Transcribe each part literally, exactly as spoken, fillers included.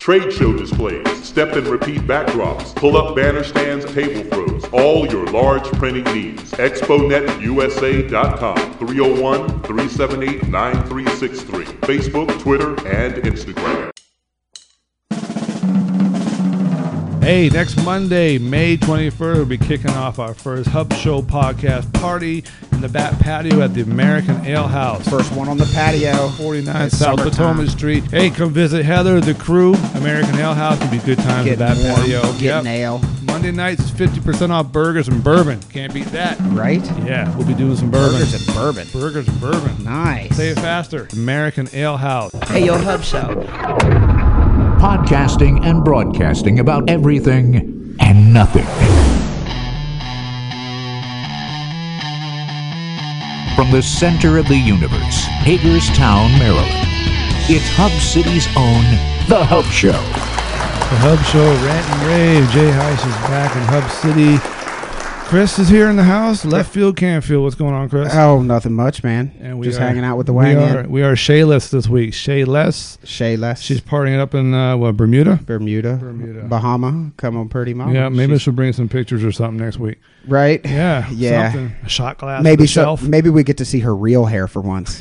Trade show displays, step and repeat backdrops, pull-up banner stands, table throws, all your large printing needs. expo net u s a dot com, three oh one, three seven eight, nine three six three. Facebook, Twitter, and Instagram. Hey, next Monday, May twenty-first, we'll be kicking off our first Hub Show podcast party in the back patio at the American Ale House. First one on the patio. forty-nine South Potomac Street. Hey, come visit Heather, the crew, American Ale House. It'll be a good time at the back warm, patio. Getting Yep. ale. Monday nights is fifty percent off burgers and bourbon. Can't beat that. Right? Yeah, we'll be doing some bourbon. Burgers and bourbon. Burgers and bourbon. Nice. Say it faster. American Ale House. Hey, yo, Hub Show. Podcasting and broadcasting about everything and nothing. From the center of the universe, Hagerstown, Maryland, it's Hub City's own The Hub Show. The Hub Show, Rant and Rave. Jay Heiss is back in Hub City. Chris is here in the house. Left field, Canfield. What's going on, Chris? Oh, nothing much, man. And we Just are, hanging out with the we wagon. are, we are Shayless this week. Shayless. Shayless. She's partying up in uh, what, Bermuda? Bermuda. Bermuda. Bahama. Come on, pretty mama. Yeah, maybe She's, she'll bring some pictures or something next week. right? Yeah. Yeah. Something. A shot glass. Maybe so, so, maybe we get to see her real hair for once.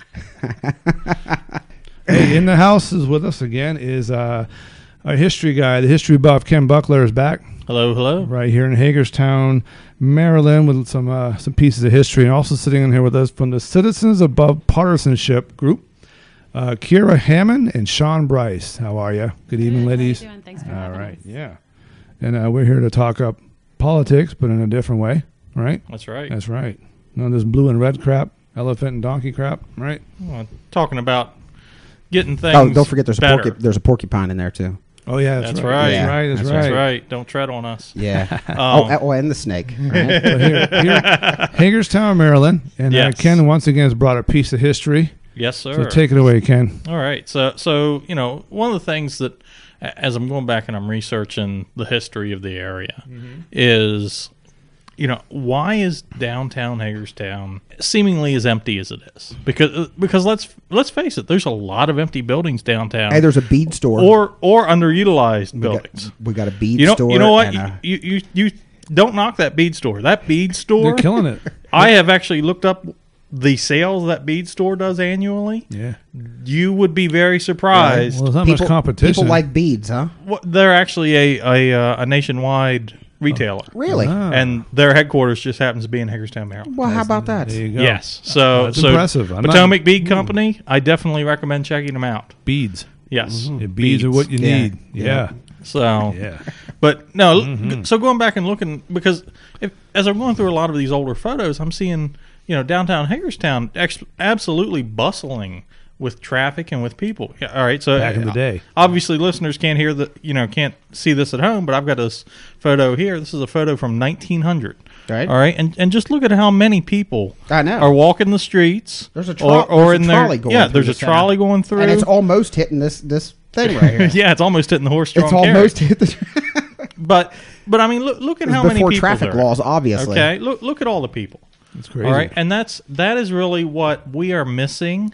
Hey, in the house is with us again is uh, our history guy, the history buff, Ken Buckler is back. Hello, hello. Right here in Hagerstown, Maryland, with some uh, some pieces of history, and also sitting in here with us from the Citizens Above Partisanship group, uh, Kira Hammond and Sean Bryce. How are you? Good evening, Good. ladies. How are you doing? Thanks for All having right, us. yeah. And uh, we're here to talk up politics, but in a different way, right? That's right. That's right. None of this blue and red crap, elephant and donkey crap, right? Well, talking about getting things Oh, don't forget there's a better. porcu- there's a porcupine in there too. Oh yeah, that's, That's right. right. That's Yeah, right. That's, that's right. That's right. Don't tread on us. Yeah. Um, oh, oh, and the snake. Right? But here, here, Hagerstown, Maryland, and Yes. uh, Ken once again has brought a piece of history. Yes, sir. So take it away, Ken. All right. So, so you know, one of the things that, a- as I'm going back and I'm researching the history of the area, Mm-hmm. is, you know, why is downtown Hagerstown seemingly as empty as it is? Because, because let's let's face it, there's a lot of empty buildings downtown, Hey, there's a bead store. or or underutilized we buildings. got, we got a bead You know, store. you know what? and a- You, you you you don't knock that bead store. That bead store, They're killing it. I have actually looked up the sales that bead store does annually. Yeah. You would be very surprised. Well, there's not people, much competition. people like beads, huh? What- They're actually a a, uh, a nationwide retailer, Really? Ah. and their headquarters just happens to be in Hagerstown, Maryland. Well, how about that? There you go. Yes, so That's so impressive. I'm Potomac Bead Company. I definitely recommend checking them out. Beads. Yes, Yeah, beads are what you Yeah. need. Yeah. So Yeah. But no, Mm-hmm. g- so going back and looking, because if, as I'm going through a lot of these older photos, I'm seeing, you know, downtown Hagerstown ex- absolutely bustling with traffic and with people. Yeah, all right, so Back in the uh, day. obviously listeners can't hear the, you know, can't see this at home, but I've got this photo here. This is a photo from nineteen hundred. Right. All right, and and just look at how many people I know. are walking the streets. There's a, tro- or, or there's in a their, trolley going yeah, through there's the a center. trolley going through, And it's almost hitting this this thing right here. yeah, it's almost hitting the horse-drawn It's carriage. almost hit the But but I mean, look look at how many before people traffic there are. laws, obviously. Okay, look look at all the people. That's crazy. All right, and that's that is really what we are missing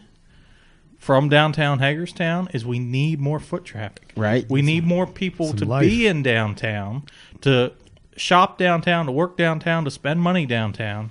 from downtown Hagerstown is we need more foot traffic. Right. We need more people some to life. be in downtown, to shop downtown, to work downtown, to spend money downtown,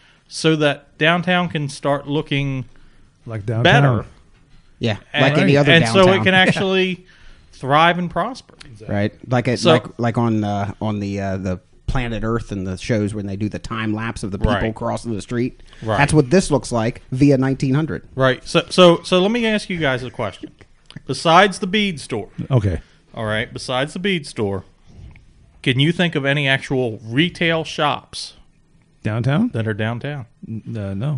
so that downtown can start looking Like downtown. better. Yeah, And, like any other and downtown. so it can actually thrive and prosper. right, like it, So- like like on uh, on the uh, the Planet Earth and the shows when they do the time lapse of the people Right. crossing the street. Right. That's what this looks like via nineteen hundred. Right. So so so let me ask you guys a question. Besides the bead store, Okay. all right, besides the bead store, can you think of any actual retail shops Downtown? that are downtown? Uh, no.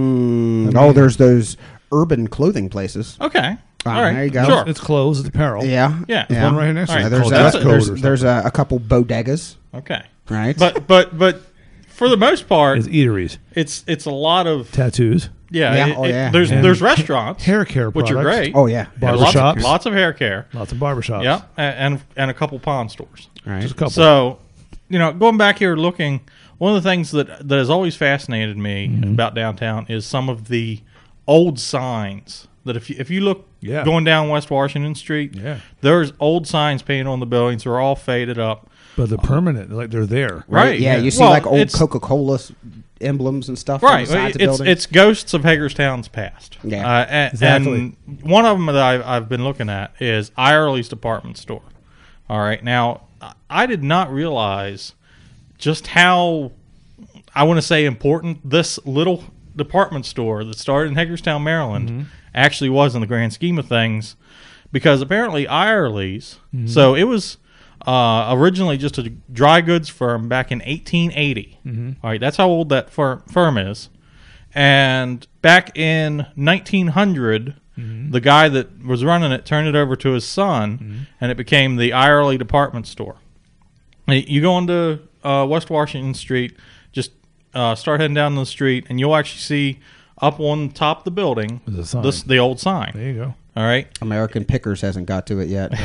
Mm, oh, there's those urban clothing places. Okay. Ah, all right. there you go. Sure. It's clothes. It's apparel. Yeah, Yeah. There's one right here next to All it. right. there's called a, That's Dress it. Code there's, or there's a, a couple bodegas, Okay. right? But but but for the most part, It's eateries. it's it's a lot of Tattoos. yeah. Yeah, it- oh, it- yeah. There's And there's restaurants, Hair care which are products. great. oh yeah, Yeah, Barber lots, shops. of, lots of hair care. Lots of barbershops. Yeah, and, and and a couple pawn stores. right. Just a couple. So, you know, going back here looking, one of the things that that has always fascinated me Mm-hmm. about downtown is some of the old signs that if you if you look Yeah. going down West Washington Street. Yeah. There's old signs painted on the buildings. They're all faded up. But they're permanent. Like, they're there. Right. Yeah, yeah. you see Well, like old it's- Coca-Cola emblems and stuff on Right. the sides of It's, buildings. it's ghosts of Hagerstown's past. Yeah. Uh, and, Exactly. and one of them that I've, I've been looking at is Irely's department store. All right. Now, I did not realize just how, I want to say, important this little department store that started in Hagerstown, Maryland, Mm-hmm. actually was in the grand scheme of things, because apparently Irely's, Mm-hmm. so it was uh, originally just a dry goods firm back in eighteen eighty. Mm-hmm. All right, that's how old that fir- firm is. And back in nineteen hundred, Mm-hmm. the guy that was running it turned it over to his son, Mm-hmm. and it became the Irely department store. You go into uh, West Washington Street, just uh, start heading down the street, and you'll actually see up on top of the building There's a sign. this the old sign. There you go. All right. American Pickers hasn't got to it yet.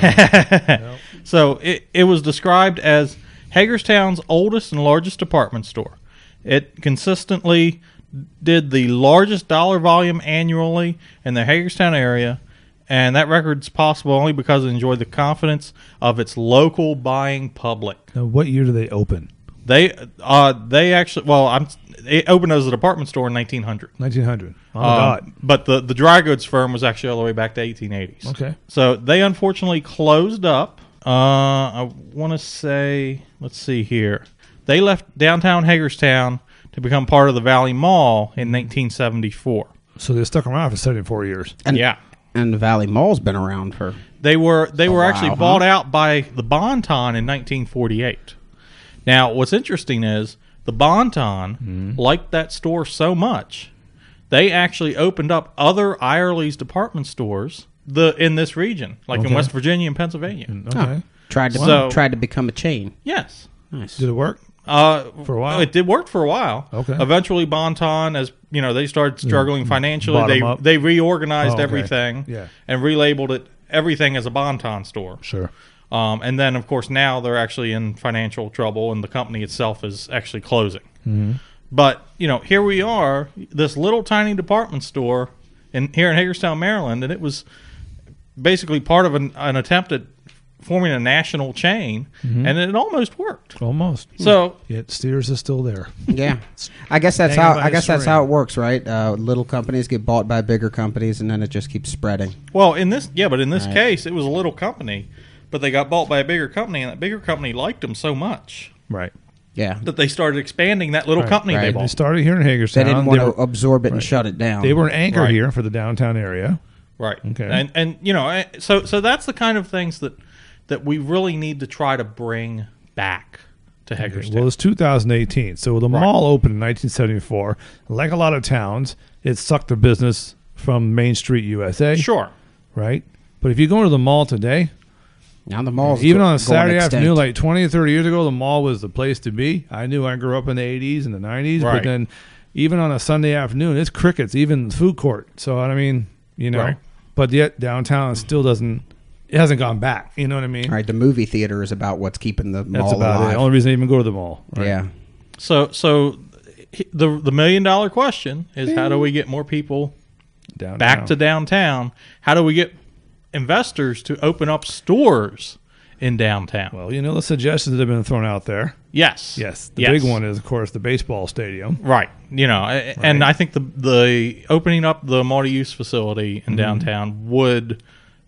So it, it was described as Hagerstown's oldest and largest department store. It consistently did the largest dollar volume annually in the Hagerstown area, and that record's possible only because it enjoyed the confidence of its local buying public. Now, what year do they open? They uh they actually well I'm it opened as a department store in nineteen hundred. nineteen hundred. Oh, Um, God. But the, the dry goods firm was actually all the way back to eighteen eighties. Okay. So they unfortunately closed up. Uh, I want to say, let's see here. They left downtown Hagerstown to become part of the Valley Mall in nineteen seventy-four. So they stuck around for seventy-four years. And, Yeah. and the Valley Mall's been around for... They were they were while, actually huh? bought out by the Bon-Ton in nineteen forty-eight. Now, what's interesting is the Bon-Ton Mm-hmm. liked that store so much, they actually opened up other Irely's department stores the in this region, like in Okay. West Virginia and Pennsylvania. Okay. Tried to So- tried to become a chain. Yes. Nice. Did it work? Uh, For a while? It did work for a while. Okay. Eventually, Bon-Ton, as you know, they started struggling financially. Bottom They up. they reorganized Oh, okay. everything Yeah. and relabeled it everything as a Bon-Ton store. Sure. Um, and then, of course, now they're actually in financial trouble, and the company itself is actually closing. Mm-hmm. But you know, here we are, this little tiny department store in here in Hagerstown, Maryland, and it was basically part of an, an attempt at forming a national chain, Mm-hmm. and it almost worked. Almost. So Yet Steers is still there. Yeah, I guess that's Hanging how by I a guess that's string. how it works, right? Uh, little companies get bought by bigger companies, and then it just keeps spreading. Well, in this, yeah, but in this Right. case, it was a little company, but they got bought by a bigger company, and that bigger company liked them so much Right. Yeah, that they started expanding that little Right, company they right. They bought. started here in Hagerstown. they didn't want to were, absorb it and right. shut it down. they were an anchor Right. here for the downtown area. Right. Okay. And and you know, eh, so so that's the kind of things that that we really need to try to bring back to Hagerstown. Well, it's two thousand eighteen. So the Right. mall opened in nineteen seventy-four. Like a lot of towns, it sucked the business from Main Street U S A. Sure. Right? But if you go to the mall today, now the mall's even go- on a going Saturday extinct. afternoon, like twenty or thirty years ago, the mall was the place to be. I knew I grew up in the eighties and the nineties, Right. but then even on a Sunday afternoon, it's crickets, even the food court. So, I mean, you know, Right. but yet downtown still doesn't, it hasn't gone back. You know what I mean? All right, the movie theater is about what's keeping the That's mall about alive. it. The only reason I even go to the mall. Right? Yeah, So so the the million dollar question is how do we get more people Downtown. back to downtown? How do we get investors to open up stores in downtown? Well, you know, the suggestions that have been thrown out there. Yes. Yes. The Yes. big one is, of course, the baseball stadium. Right. You know, a- and I think the the opening up the multi-use facility Mm-hmm. in downtown would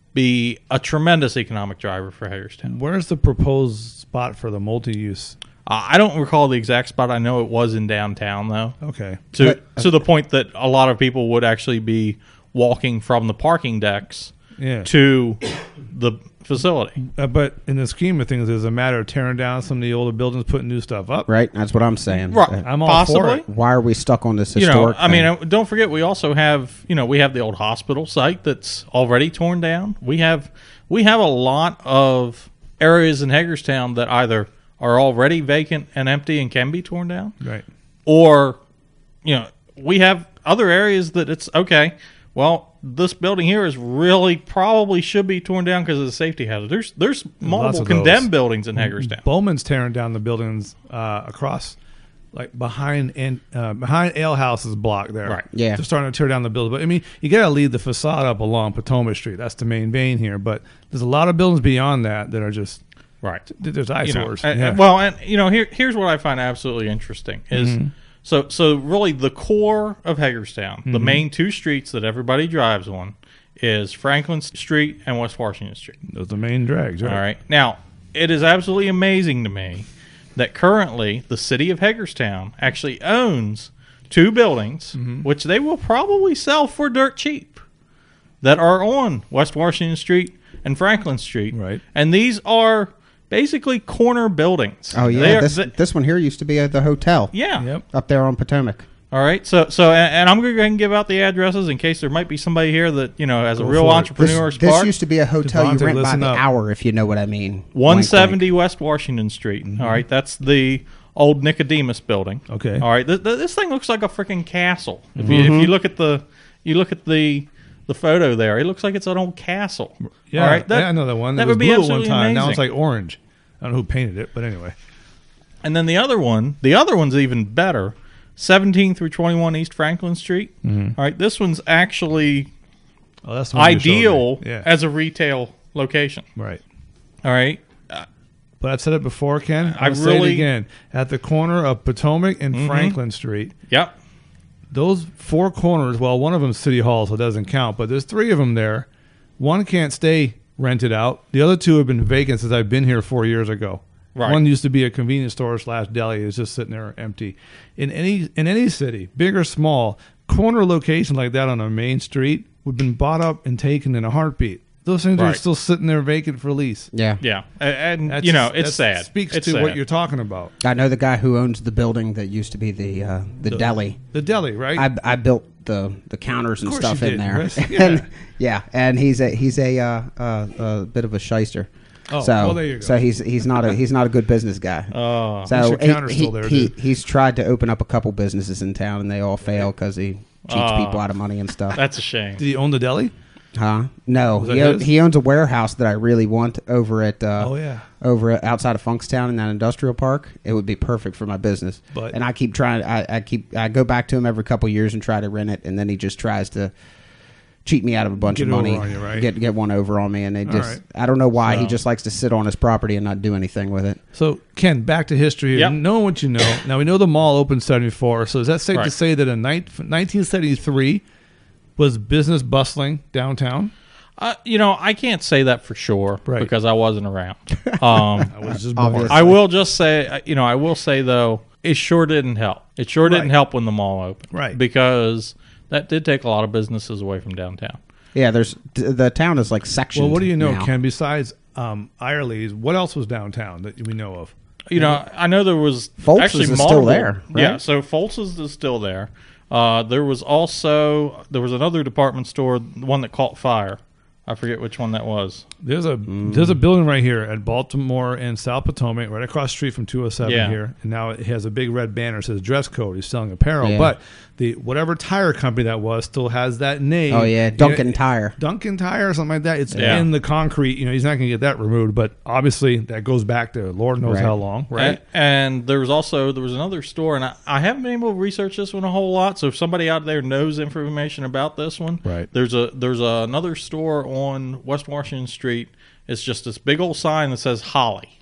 be a tremendous economic driver for Hagerstown. Where's the proposed spot for the multi-use? Uh, I don't recall the exact spot. I know it was in downtown, though, Okay. to But- to the point that a lot of people would actually be walking from the parking decks Yeah. to the facility. Uh, but in the scheme of things, it's a matter of tearing down some of the older buildings, putting new stuff up. right. That's what I'm saying. Right. Uh, I'm all Possibly. for it. Why are we stuck on this You know, historic? I mean, thing? uh, don't forget we also have, you know, we have the old hospital site that's already torn down. We have we have a lot of areas in Hagerstown that either are already vacant and empty and can be torn down, Right. or you know, we have other areas that it's okay. Well, this building here is really probably should be torn down because of the safety hazard. There's there's multiple of condemned those. buildings in Hagerstown. Bowman's tearing down the buildings uh, across like behind and uh, behind Ale House's block there. Right. Yeah. They're starting to tear down the building. But I mean, you got to leave the facade up along Potomac Street. That's the main vein here. But there's a lot of buildings beyond that that are just Right. there's You know, eyesores. and- yeah. and- well, and you know, here here's what I find absolutely interesting is Mm-hmm. so so really the core of Hagerstown, the Mm-hmm. main two streets that everybody drives on, is Franklin Street and West Washington Street. those are the main drags. Right. All right. Now, it is absolutely amazing to me that currently the city of Hagerstown actually owns two buildings, Mm-hmm. which they will probably sell for dirt cheap, that are on West Washington Street and Franklin Street. Right. And these are basically corner buildings. Oh They yeah, are- this they- this one here used to be at the hotel. yeah. Yep. Up there on Potomac. All right. So, so, and, and I'm going to go ahead and give out the addresses in case there might be somebody here that, you know, as a Go real for it. entrepreneur This, this spark. used to be a hotel Devontae, you rent by listen the up. hour, if you know what I mean. one Wink, seventy wink. West Washington Street. All right, that's the old Nicodemus building. Okay. All right, th- th- this thing looks like a freaking castle. If you if you look at the you look at the the photo there, it looks like it's an old castle. Yeah, All right, yeah, I know that one. That It would was be blue at absolutely one time. amazing. Now it's like orange. I don't know who painted it, but anyway. And then the other one, the other one's even better. seventeen through twenty-one East Franklin Street. Mm-hmm. All right, this one's actually Oh, that's the one you showed me. ideal Yeah. as a retail location. right. All right. But I've said it before, Ken. I I'll say it really- again. At the corner of Potomac and Franklin Street, Yep. those four corners, well, one of them's City Hall, so it doesn't count, but there's three of them there. One can't stay rented out. The other two have been vacant since I've been here four years ago. Right. One used to be a convenience store slash deli. It's just sitting there empty. In any in any city, big or small, corner location like that on a main street would have been bought up and taken in a heartbeat. Those things are Right. still sitting there vacant for lease. Yeah. Yeah. And, and That's- you know, it's that sad. Speaks it's to sad. what you're talking about. I know the guy who owns the building that used to be the uh, the, deli. The deli, right? I, I built the the counters and course stuff you in did, there. Chris. and, Yeah. yeah, and he's a he's a uh, uh, a bit of a shyster. Oh, so well, there you go. so he's he's not a he's not a good business guy. Oh. so At least your he- counter's he, still there, he, dude. he's tried to open up a couple businesses in town and they all fail because he cheats Oh. people out of money and stuff. That's a shame. Did he own the deli? Huh? No, Was that he, o- his? he owns a warehouse that I really want over at uh, Oh, yeah. over at, outside of Funkstown in that industrial park. It would be perfect for my business. But- and I keep trying. I, I keep I go back to him every couple years and try to rent it, and then he just tries to cheat me out of a bunch Get of over money. on you, right? Get get one over on me, and they All just right. I don't know why he So- just likes to sit on his property and not do anything with it. So, Ken, back to history here. Yep. Knowing what you know, now we know the mall opened seventy-four. So is that safe to Right. say that in nineteen seventy-three was business bustling downtown? Uh, you know, I can't say that for sure Right. because I wasn't around. Um, I was just born. Obvious. I will just say, uh, you know, I will say though, it sure didn't help. It sure didn't Right. help when the mall opened, Right. Because that did take a lot of businesses away from downtown. Yeah, there's the town is like sectioned. Well, what do you know, now. Ken? Besides um, Irely's, what else was downtown that we know of? You know, I know there was Foltz's actually is still multiple- there, right? Yeah, so Foltz's is still there. Uh, there was also there was another department store, one that caught fire. I forget which one that was. There's a there's a building right here at Baltimore and South Potomac, right across the street from two oh seven Yeah. here, and now it has a big red banner that says dress code. He's selling apparel, Yeah. but the whatever tire company that was still has that name. Oh yeah, Duncan Tire. Duncan Tire or something like that. It's Yeah. in the concrete. You know, he's not going to get that removed, but obviously that goes back to Lord knows Right. how long, right? And, and there was also there was another store, and I, I haven't been able to research this one a whole lot. So if somebody out there knows information about this one, Right. There's a there's a, another store on West Washington Street. It's just this big old sign that says Holly,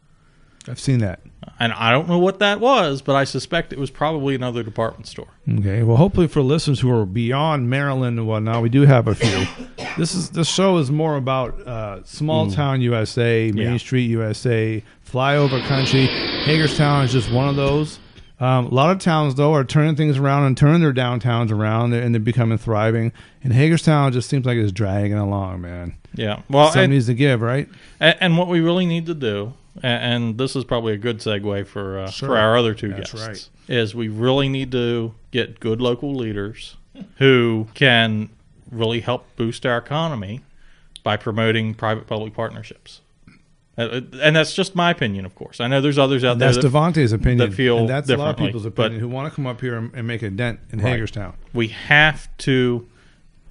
I've seen that. and I don't know what that was, but I suspect it was probably another department store. Okay. Well, hopefully for listeners who are beyond Maryland and whatnot, we do have a few. This is this show is more about uh, small town U S A, Main Yeah. Street U S A, flyover country. Hagerstown is just one of those. Um, a lot of towns though are turning things around and turning their downtowns around, and they're becoming thriving. And Hagerstown just seems like it's dragging along, man. Yeah, well, Something and, needs to give, right? and, and what we really need to do, and, and this is probably a good segue for uh, Sure. for our other two That's guests, right. is we really need to get good local leaders who can really help boost our economy by promoting private-public partnerships. Uh, And that's just my opinion, of course. I know there's others out there That's that Devontae's opinion. that feel and that's a lot of differently, people's but- opinion who want to come up here and, and make a dent in Right. Hagerstown. we have to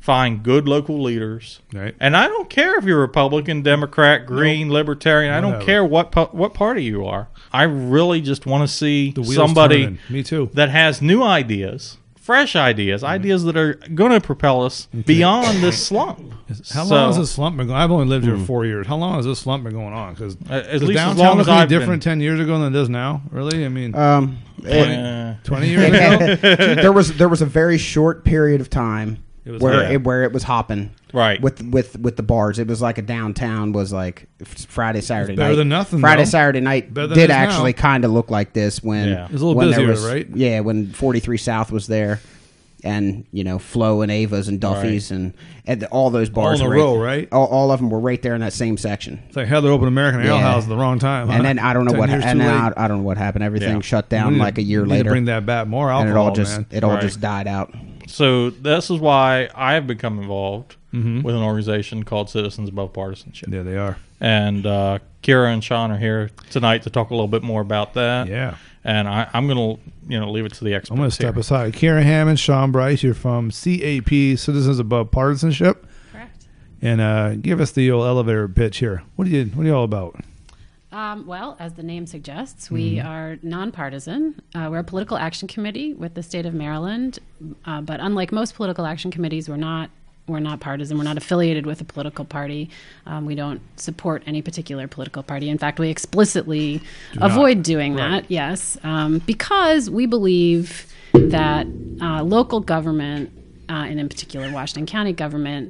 find good local leaders. Right. And I don't care if you're Republican, Democrat, Green, Libertarian. I don't Whatever. care what pa- what party you are. I really just want to see The wheels somebody turning. Me too. that has new ideas, fresh ideas, ideas that are going to propel us beyond this slump. How So- long has this slump been going? I've only lived here four years. How long has this slump been going on? Because Uh, at least as downtown long as look any I've been- different ten years ago than it does now. Really? I mean, Um, Uh, twenty years ago. there was there was a very short period of time It was where hot. it, where it was hopping. Right. With with with the bars, it was like a downtown was like Friday Saturday better night. than nothing, Friday though. Saturday night Better than it did is now. actually kind of look like this when Yeah. It was a little when there busier, was- right? Yeah, when forty-three South was there, and you know Flo and Ava's and Duffy's and, and all those bars in a were row, right? All, all of them were right there in that same section. It's like Heather opened American Ale Yeah. House at the wrong time. And huh? then I don't know ten what years and too then I, late. I don't know what happened. Everything Yeah. shut We down need to- like a year we need to later, bring that back. More and alcohol, it all just man. it all Right. just died out. So this is why I have become involved Mhm. with an organization called Citizens Above Partisanship. Yeah, they are. And uh, Kira and Sean are here tonight to talk a little bit more about that. Yeah. And I, I'm going to, you know, leave it to the experts. I'm going to step here. aside. Karen Hammond, Sean Bryce, you're from C A P, Citizens Above Partisanship. Correct. And uh, give us the old elevator pitch here. What are you What are you all about? Um, well, as the name suggests, we are nonpartisan. Uh, we're a political action committee with the state of Maryland, uh, but unlike most political action committees, we're not we're not partisan. We're not affiliated with a political party. Um, we don't support any particular political party. In fact, we explicitly not. avoid doing Right. that. Yes, um, because we believe that uh, local government, uh, and in particular Washington County government,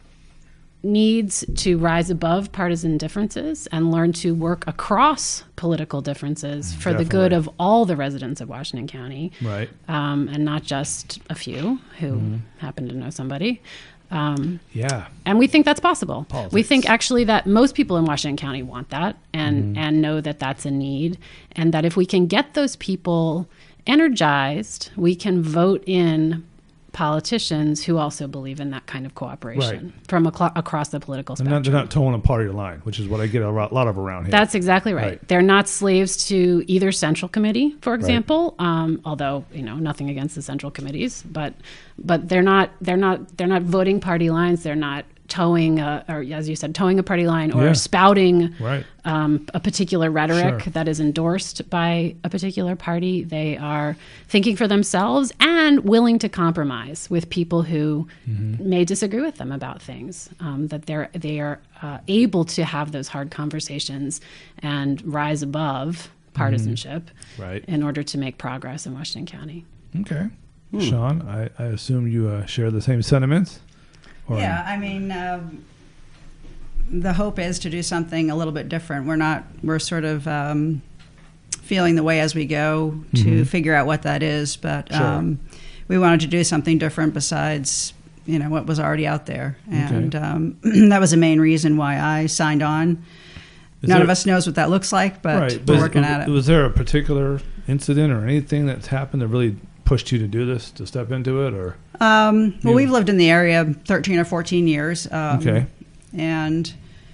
needs to rise above partisan differences and learn to work across political differences for the good Definitely. of all the residents of Washington County, Right. um, and not just a few who happen to know somebody. Um, Yeah. and we think that's possible. We Politics. think actually that most people in Washington County want that and, and know that that's a need, and that if we can get those people energized, we can vote in politicians who also believe in that kind of cooperation Right. from aclo- across the political They're spectrum. not, they're not towing a party line, which is what I get a ro- lot of around here. That's exactly right. Right. They're not slaves to either central committee, for example. Um, although you know nothing against the central committees, but but they're not they're not they're not voting party lines. They're not towing a, or as you said, towing a party line or Yeah. spouting Right. um, a particular rhetoric Sure. that is endorsed by a particular party. They are thinking for themselves and willing to compromise with people who Mm-hmm. may disagree with them about things. Um, that they're they are uh, able to have those hard conversations and rise above partisanship Right. in order to make progress in Washington County. Okay. Sean, I, I assume you uh, share the same sentiments? Or- Yeah, I mean, um, the hope is to do something a little bit different. We're not, we're sort of um, feeling the way as we go to figure out what that is, but Sure. um, we wanted to do something different besides, you know, what was already out there. And um, that was the main reason why I signed on. Is None there- of us knows what that looks like, but right. we're but working was, at it. Was there a particular incident or anything that's happened that really pushed you to do this, to step into it? Or Um, well, You- we've lived in the area thirteen or fourteen years. Um, Okay. And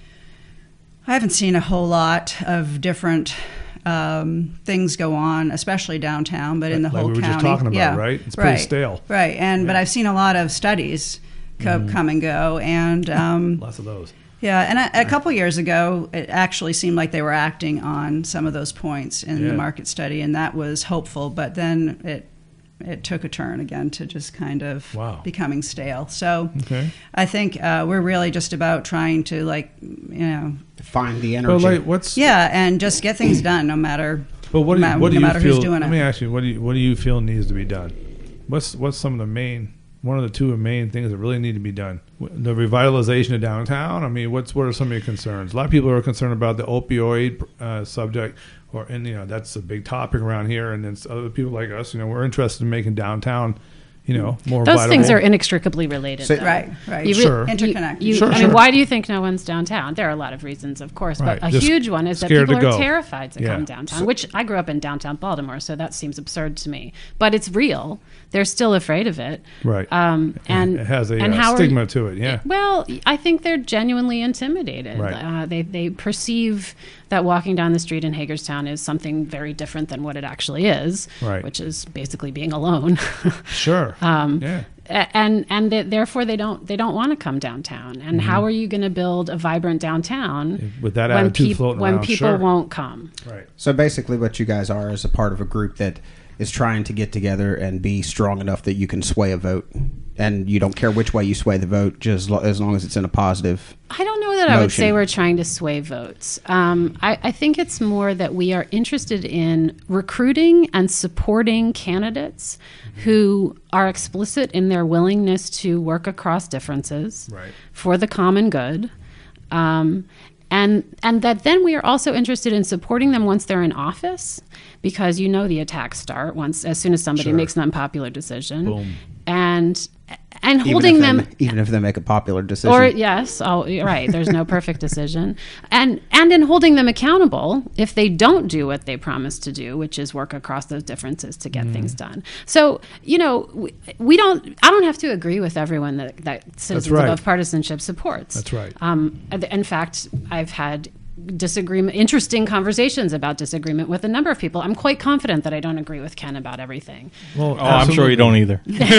I haven't seen a whole lot of different um, things go on, especially downtown, but in the Like whole we were county. just talking about, yeah. right? It's pretty right. stale. Right. And but Yeah. I've seen a lot of studies co- Mhm. come and go, and um, Lots of those. yeah, and a, a couple years ago, it actually seemed like they were acting on some of those points in Yeah. the market study, and that was hopeful. But then it it took a turn again to just kind of Wow. becoming stale. So Okay. I think uh, we're really just about trying to, like, you know, Find the But energy. like, what's yeah, and just get things done, no matter. But what do you, ma- what do no you matter feel? who's doing let it. me ask you, what do you what do you feel needs to be done? What's what's some of the main one of the two main things that really need to be done? The revitalization of downtown. I mean, what's what are some of your concerns? A lot of people are concerned about the opioid uh, subject, or and you know that's a big topic around here. And then other people like us, you know, we're interested in making downtown, you know, more. Those vitable. things are inextricably related. So- though. Right, right. You re- Sure. you- Interconnected. you- Sure, I sure. mean, why do you think no one's downtown? There are a lot of reasons, of course, Right. but a Just huge one is that scared people to are go. terrified to Yeah. come downtown, So- which I grew up in downtown Baltimore, so that seems absurd to me. But it's real. They're still afraid of it. Right. Um, and it has a and uh, how are- stigma to it. Yeah. Well, I think they're genuinely intimidated. Right. Uh, they they perceive that walking down the street in Hagerstown is something very different than what it actually is, Right. which is basically being alone. Sure. Um, yeah. A- And and th- therefore they don't they don't want to come downtown. And how are you going to build a vibrant downtown With that when, attitude peop- floating when around, people sure. won't come? Right. So basically, what you guys are is a part of a group that is trying to get together and be strong enough that you can sway a vote, and you don't care which way you sway the vote, just lo- as long as it's in a positive. I don't know that I would Motion. say we're trying to sway votes. Um, I, I think it's more that we are interested in recruiting and supporting candidates who are explicit in their willingness to work across differences Right. for the common good. Um, and and that then we are also interested in supporting them once they're in office, because you know the attacks start once as soon as somebody Sure. makes an unpopular decision. Boom. And and Even holding if they them ma- even if they make a popular decision. or yes, oh, you're right. There's no perfect decision, and and in holding them accountable if they don't do what they promised to do, which is work across those differences to get things done. So you know, we, we don't. I don't have to agree with everyone that that Citizens right. Above Partisanship supports. That's right. Um, in fact, I've had disagreement, interesting conversations about disagreement with a number of people. I'm quite confident that I don't agree with Ken about everything. Well, Oh, I'm sure you don't either.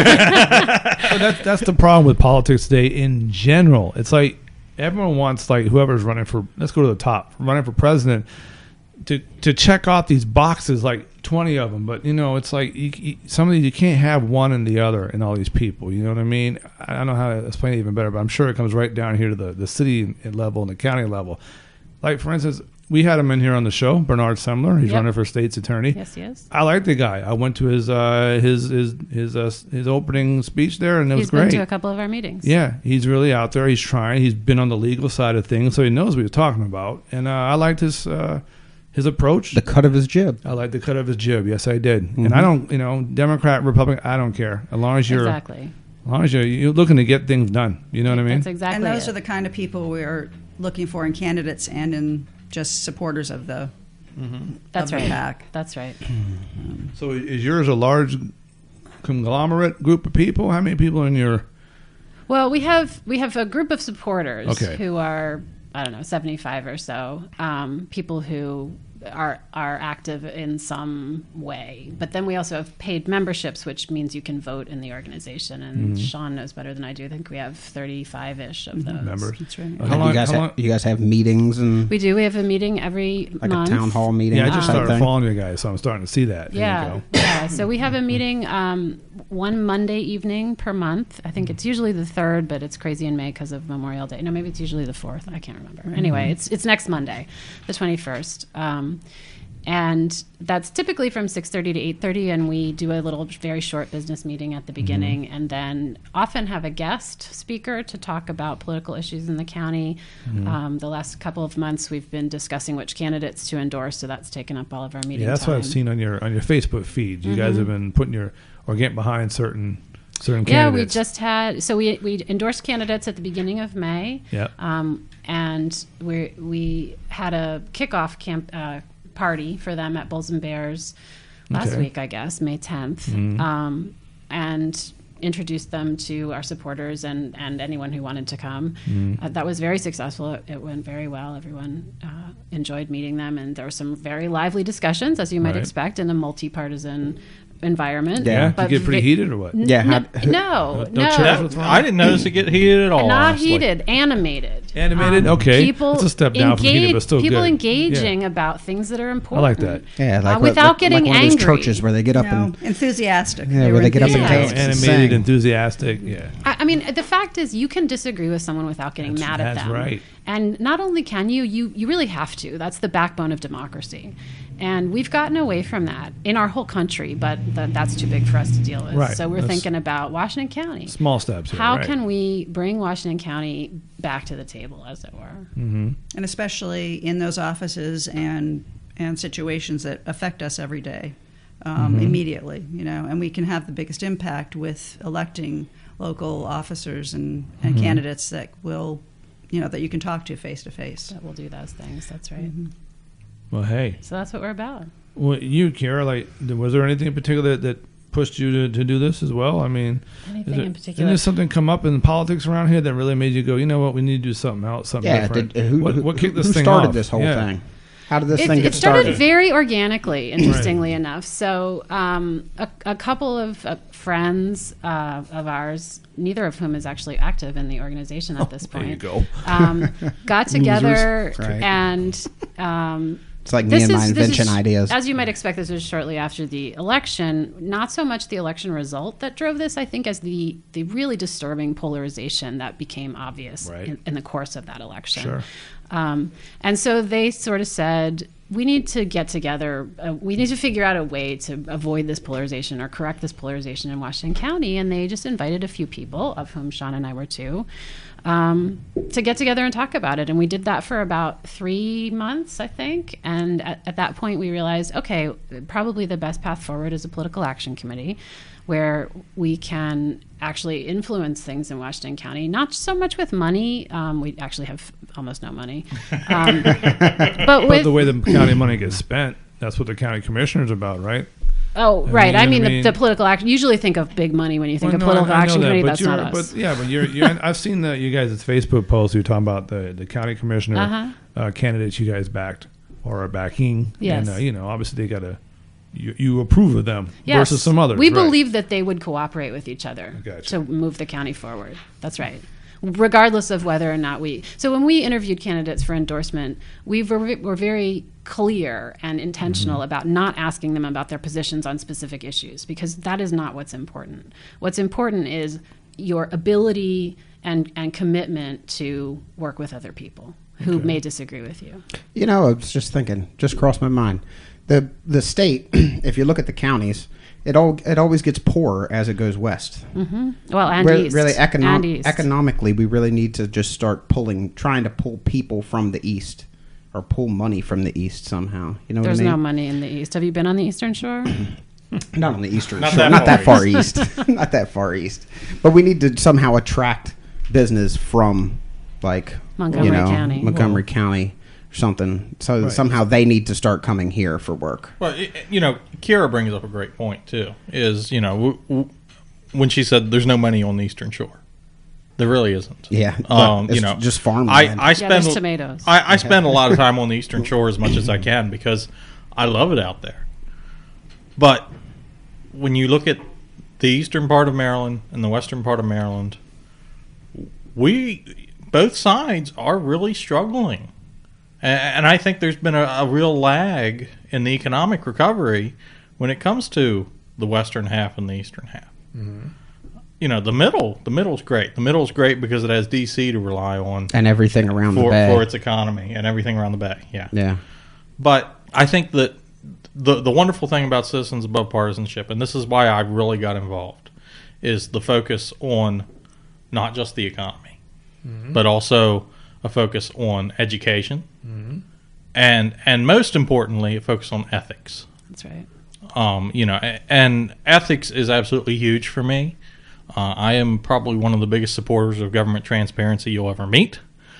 But that's that's the problem with politics today in general. It's like everyone wants, like, whoever's running for, let's go to the top, running for president, to to check off these boxes, like twenty of them. But you know, it's like you, you, some of these you can't have one and the other in all these people. You know what I mean? I don't know how to explain it even better, but I'm sure it comes right down here to the the city level and the county level. Like, for instance, we had him in here on the show, Bernard Semler. He's Yep. running for state's attorney. Yes, yes. I like the guy. I went to his uh, his his his uh, his opening speech there, and it He's was great. been to a couple of our meetings. Yeah, he's really out there. He's trying. He's been on the legal side of things, so he knows what he's talking about. And uh, I liked his uh, his approach. the cut of his jib. I like the cut of his jib. Yes, I did. And I don't, you know, Democrat, Republican, I don't care. As long as you're, Exactly. as long as you're, you're looking to get things done. You know what I mean? That's exactly And those it. are the kind of people we're looking for in candidates and in just supporters of the That's of the right. pack. That's right. So is yours a large conglomerate group of people? How many people in your? Well, we have we have a group of supporters Okay. who are, I don't know, seventy-five or so um, people who are are active in some way. But then we also have paid memberships, which means you can vote in the organization. And Sean knows better than I do. I think we have thirty-five-ish of those Members. That's right. Uh, How long- you guys how ha- long- you guys have meetings and We do. We have a meeting every like month. a town hall meeting. Yeah, I just type started thing? following you guys, so I'm starting to see that. There you Yeah, go. yeah. So we have a meeting um, one Monday evening per month. I think it's usually the third, but it's crazy in May because of Memorial Day. No, maybe it's usually the fourth. I can't remember. Anyway, it's it's next Monday, the twenty-first. Um, and that's typically from six thirty to eight thirty, and we do a little very short business meeting at the beginning, and then often have a guest speaker to talk about political issues in the county. Um, the last couple of months, we've been discussing which candidates to endorse, so that's taken up all of our meeting Yeah, that's time. what I've seen on your on your Facebook feed. You guys have been putting your or getting behind certain certain Yeah, we candidates. just had so we we endorsed candidates at the beginning of May. Yeah. Um, and we we had a kickoff camp uh, party for them at Bulls and Bears last Okay. week, I guess, May tenth, Mhm. um, and introduced them to our supporters and and anyone who wanted to come. Mm. Uh, that was very successful. It, it went very well. Everyone uh, enjoyed meeting them, and there were some very lively discussions, as you might Right. expect, in a multi-partisan environment. Yeah. Yeah, did But you get pretty ve- heated or what? Yeah, no, how- no, no no. chairs with I didn't notice it get heated at all. Not honestly. heated, animated. Animated? Um, Okay. People That's a step down from heated, but still people good. engaging about things that are I important. like that. Yeah, like Uh, what- without like, getting like one of angry. those churches where they get up No, and enthusiastic. Yeah, were where they get up and enthusiastic. dance. Animated, Sing. enthusiastic. Yeah. I, I mean, the fact is, you can disagree with someone without getting That's- mad at that's them. right. And not only can you, you you really have to. That's the backbone of democracy. And we've gotten away from that in our whole country, but th- that's too big for us to deal with. Right. So we're That's- thinking about Washington County. Small steps here. How right. can we bring Washington County back to the table, as it were? Mm-hmm. And especially in those offices and and situations that affect us every day, um, Mm-hmm. immediately, you know, and we can have the biggest impact with electing local officers and, and Mm-hmm. candidates that will, you know, that you can talk to face to face. That will do those things. That's right. Well, hey. So that's what we're about. Well, you, Kara, like, was there anything in particular that, that pushed you to, to do this as well? I mean, Anything is it- in didn't particular? there something come up in politics around here that really made you go, you know what, we need to do something else, something yeah, different? did, who, what, who- what kicked this who thing started off? this whole Yeah. thing? How did this It, thing it get started started? very organically, interestingly enough. So, um, a, a couple of uh, friends uh, of ours, neither of whom is actually active in the organization at this point, there you go. um, got together Right. and. Um, It's like me this and my is- this invention is- ideas. As you might expect, this was shortly after the election. Not so much the election result that drove this, I think, as the, the really disturbing polarization that became obvious Right. in, in the course of that election. Sure. Um, and so they sort of said, we need to get together. Uh, we need to figure out a way to avoid this polarization or correct this polarization in Washington County. And they just invited a few people, of whom Sean and I were two, um, to get together and talk about it. And we did that for about three months, I think. And at, at that point, we realized, okay, probably the best path forward is a political action committee where we can actually influence things in Washington County, not so much with money. Um, we actually have almost no money. Um, but But with, the way the county money gets spent, that's what the county commissioner's about, right? oh, I right. mean, I I mean, mean- the, the political action, usually think of big money when you think Well, of no, political I- I know action that, committee. but That's you're- not us. But yeah, but you're, you're I've seen the you guys' Facebook posts. You talking about the the county commissioner Uh-huh. uh, candidates you guys backed or are backing. Yes. And uh, you know, obviously they got to you, you approve of them Yes. versus some others. We right. believe that they would cooperate with each other Gotcha. to move the county forward. That's right. Regardless of whether or not we. So when we interviewed candidates for endorsement, we were, were very clear and intentional Mm-hmm. about not asking them about their positions on specific issues because that is not what's important. What's important is your ability and, and commitment to work with other people who Okay. may disagree with you. You know, I was just thinking, just crossed my mind. The the state, if you look at the counties, it all it always gets poorer as it goes west. Well, and really, east. really and econom- east. economically, we really need to just start pulling, trying to pull people from the east, or pull money from the east somehow. You know There's what I no mean? money in the east. Have you been on the Eastern Shore? Not on the eastern Not shore, that not far that far east, not that far east. But we need to somehow attract business from, like Montgomery you know, County. Montgomery County, or something. So Right. somehow they need to start coming here for work. Well, it, you know, Kira brings up a great point too. Is you know w- w- when she said there's no money on the Eastern Shore, there really isn't. Yeah, but um, it's you know, just farmland. I, I spend there's tomatoes. I, I spend a lot of time on the Eastern Shore as much as I can because I love it out there. But when you look at the eastern part of Maryland and the western part of Maryland, we both sides are really struggling. And I think there's been a, a real lag in the economic recovery when it comes to the western half and the eastern half. Mm-hmm. You know, the middle, the middle's great. The middle's great because it has D C to rely on and everything around the for, bay. for its economy and everything around the bay. Yeah. yeah, But I think that the the wonderful thing about Citizens Above Partisanship, and this is why I really got involved, is the focus on not just the economy, Mm-hmm. but also a focus on education, and and most importantly, a focus on ethics. That's right. Um, you know, a- and ethics is absolutely huge for me. Uh, I am probably one of the biggest supporters of government transparency you'll ever meet.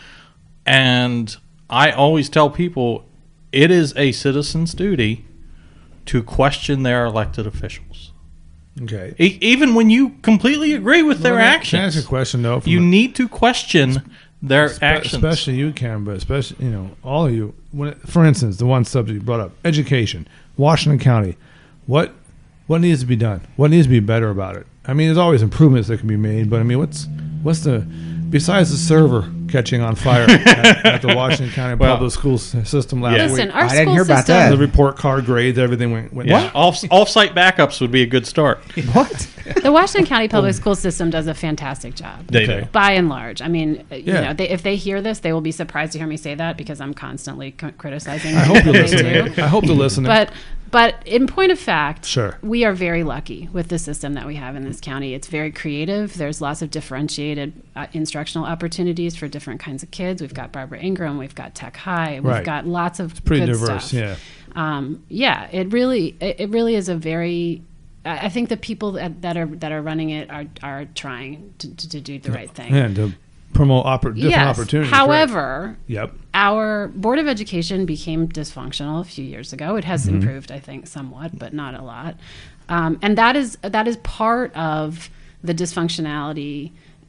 And I always tell people it is a citizen's duty to question their elected officials. Okay. E- even when you completely agree with their Well, can I actions, ask you a question though? From you a- need to question their Spe- actions. Especially you, Karen, but especially, you know, all of you. When it, for instance, the one subject you brought up, education, Washington County. What what needs to be done? What needs to be better about it? I mean, there's always improvements that can be made, but I mean, what's what's the besides the server catching on fire at, at the Washington County Well, public school s- system last yeah. Listen, week? our I school didn't hear about system. that. The report card grades, everything went. went Yeah, off off-site backups would be a good start. what? The Washington County public school system does a fantastic job. They Okay. do. By and large, I mean, uh, you Yeah. know, they, if they hear this, they will be surprised to hear me say that because I'm constantly c- criticizing. I hope you're what they listening. do. I hope they're listening. But but in point of fact, Sure. we are very lucky with the system that we have in this county. It's very creative. There's lots of differentiated uh, instructional opportunities for different kinds of kids. We've got Barbara Ingram. We've got Tech High. We've Right. got lots of pretty good diverse, stuff. yeah. Um, yeah, it really it, it really is a very. I I think the people that, that are that are running it are are trying to, to, to do the right thing. and to promote oppor- different Yes. opportunities. right. However, Yep. our Board of Education became dysfunctional a few years ago. It has Mm-hmm. improved, I think, somewhat, but not a lot. Um, and that is that is part of the dysfunctionality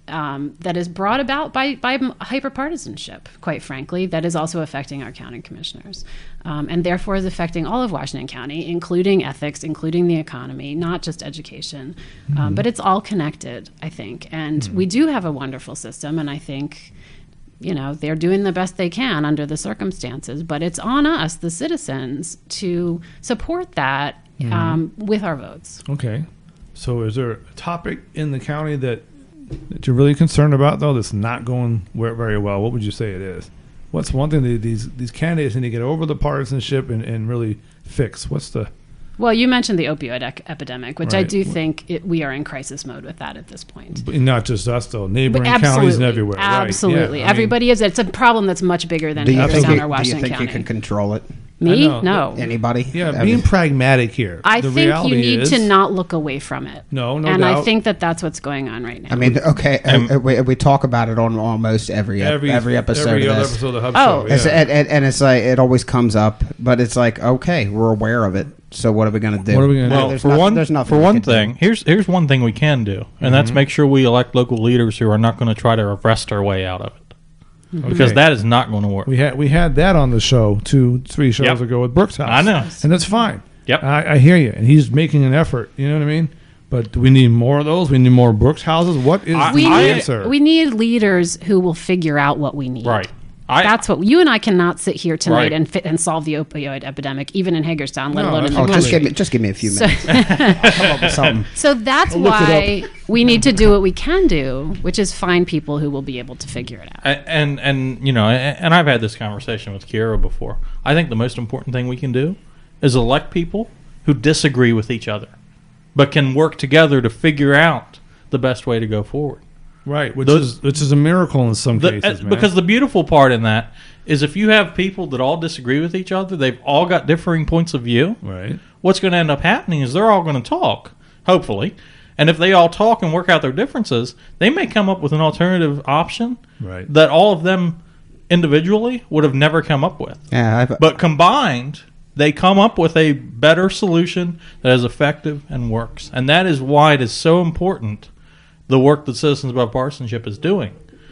um, that is brought about by, by hyperpartisanship, quite frankly, that is also affecting our county commissioners, um, and therefore is affecting all of Washington County, including ethics, including the economy, not just education. Mm-hmm. Um, but it's all connected, I think. And mm-hmm. we do have a wonderful system, and I think, you know, they're doing the best they can under the circumstances, but it's on us, the citizens, to support that mm-hmm. um, with our votes. Okay. So is there a topic in the county that that you're really concerned about, though, that's not going very well? What would you say it is? What's one thing that these these candidates need to get over the partisanship and, and really fix? What's the... Well, you mentioned the opioid ec- epidemic, which right. I do think it, we are in crisis mode with that at this point. But not just us, though. Neighboring counties and everywhere. Absolutely. Right. Yeah, Everybody mean, is. It's a problem that's much bigger than Hagerstown or Washington County. Do you think County. you can control it? Me? No. Anybody? Yeah, I being mean, pragmatic here. I the think you need is, to not look away from it. No, no and doubt. I think that that's what's going on right now. I mean, okay, Um, uh, we, we talk about it on almost every every, every episode every of other this. episode of the Hub Oh. Show. Yeah. It's, and, and, and it's like, it always comes up, but it's like, okay, we're aware of it. So what are we going to do? What are we gonna do? Well, There's for nothing- one, there's nothing for we one can do. thing, here's here's one thing we can do, and Mm-hmm. that's make sure we elect local leaders who are not going to try to arrest our way out of it, because Okay. that is not going to work. We had we had that on the show two, three shows Yep. ago with Brooks House. I know. and that's fine. Yep. I, I hear you, and he's making an effort. You know what I mean? But do we need more of those? We need more Brooks houses. What is I- the we I- need, answer? we need leaders who will figure out what we need. Right. I, That's what you and I cannot sit here tonight Right. and fit and solve the opioid epidemic, even in Hagerstown, let No, alone in the Oh, just absolutely. give country. me just give me a few So, minutes. Come up with something. so that's look it why we need to do what we can do, which is find people who will be able to figure it out. A- and and you know, and and I've had this conversation with Kiera before. I think the most important thing we can do is elect people who disagree with each other, but can work together to figure out the best way to go forward. right, which Those- is which is a miracle in some The- cases, uh, man. because the beautiful part in that is if you have people that all disagree with each other, they've all got differing points of view. right, What's going to end up happening is they're all going to talk, hopefully. And if they all talk and work out their differences, they may come up with an alternative option Right. that all of them individually would have never come up with. Yeah, I've, But combined, they come up with a better solution that is effective and works. And that is why it is so important, the work that Citizens Above Partisanship is doing,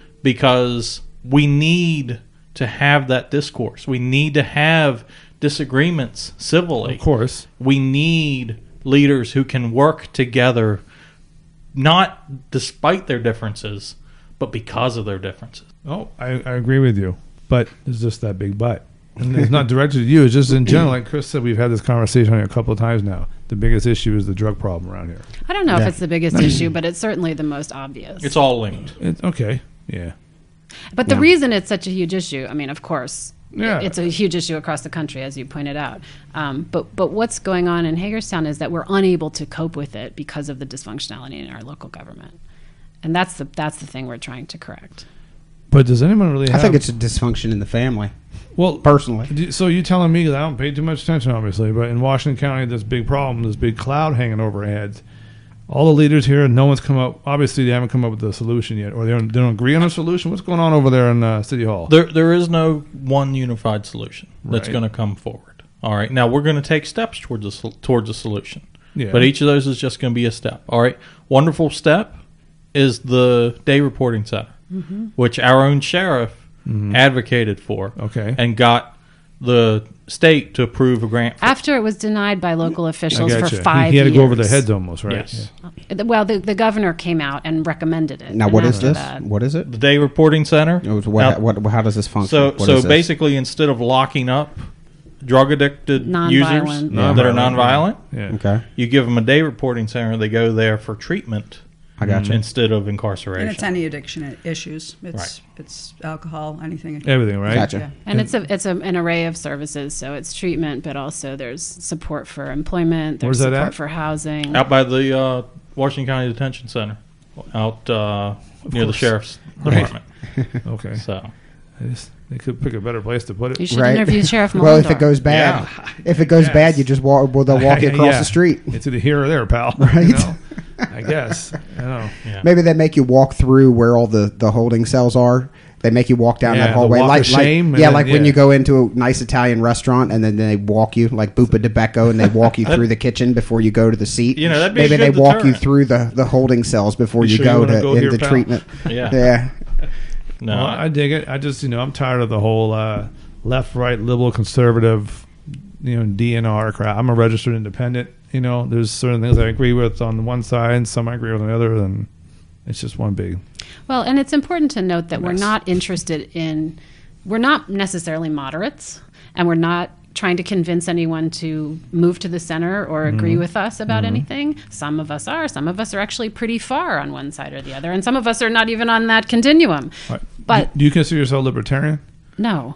because we need to have that discourse. We need to have disagreements civilly. of course. We need leaders who can work together, not despite their differences, but because of their differences. Oh, I, I agree with you, but there's just that big but. And it's not directed at you. It's just in general. Like Chris said, we've had this conversation a couple of times now. The biggest issue is the drug problem around here. I don't know Yeah. if it's the biggest issue, but it's certainly the most obvious. It's all linked. It's okay. Yeah. But the Yeah. reason it's such a huge issue, I mean, of course, Yeah. it's a huge issue across the country, as you pointed out. Um, but but what's going on in Hagerstown is that we're unable to cope with it because of the dysfunctionality in our local government, and that's the that's the thing we're trying to correct. But does anyone really I have... think it's a dysfunction in the family. well, personally. do- So you telling me that I don't pay too much attention, obviously, but in Washington County, this big problem, this big cloud hanging over our heads. All the leaders here, no one's come up. Obviously, they haven't come up with a solution yet, or they don't, they don't agree on a solution. What's going on over there in uh, City Hall? There, there is no one unified solution that's Right. going to come forward. All right. Now we're going to take steps towards a sol- towards a solution, Yeah. but each of those is just going to be a step. All right. Wonderful step is the day reporting center, Mm-hmm. which our own sheriff advocated for. Mm-hmm. Okay. And got the state to approve a grant. For. After it was denied by local I officials for gotcha. five he, he had years. to go over their heads almost, right? Yes. Uh, Well, the, the governor came out and recommended it. Now, and what is after this? that- What is it? The day reporting center. It was what, Now- what, how does this function? So, What so is this? basically, instead of locking up drug addicted users Non-violent. that are Non-violent, nonviolent, Yeah. Okay, you give them a day reporting center. They go there for treatment I got you. instead of incarceration. And it's any addiction i- issues. It's Right. it's alcohol, anything. Everything, right? Gotcha. Yeah. And it's a it's a, an array of services. So it's treatment, but also there's support for employment. There's Where's that support at? for housing. Out by the uh, Washington County Detention Center, out uh, near the course. sheriff's Right. department. Okay. So I just, they could pick a better place to put You it. should Right. interview Sheriff Mullendorf. Well, if it goes bad, if it goes Yes. bad, you just walk. Well, they'll walk you across Yeah. the street. It's either here or there, pal. Right. You know? I guess. I don't know. yeah. Maybe they make you walk through where all the, the holding cells are, They make you walk down Yeah, that the hallway, walk like, of shame, like and yeah, then- like when yeah. you go into a nice Italian restaurant and then they walk you like Bupa de Becco, and they walk you through the kitchen before you go to the seat. You know, that'd be a maybe they good walk you deterrent. through the, the holding cells before You you, sure you go wanna to go here, into pal? treatment. Yeah. yeah. No, Well, I dig it. I just, you know, I'm tired of the whole uh, left, right, liberal, conservative, you know, D N R crap. I'm a registered independent. You know, there's certain things I agree with on the one side, and some I agree with on the other, and it's just one big. Well, and it's important to note that we're Mess. not interested in, we're not necessarily moderates, and we're not trying to convince anyone to move to the center or agree with us about anything. Some of us are. Some of us are actually pretty far on one side or the other, and some of us are not even on that continuum. Right. But do, do you consider yourself libertarian? no.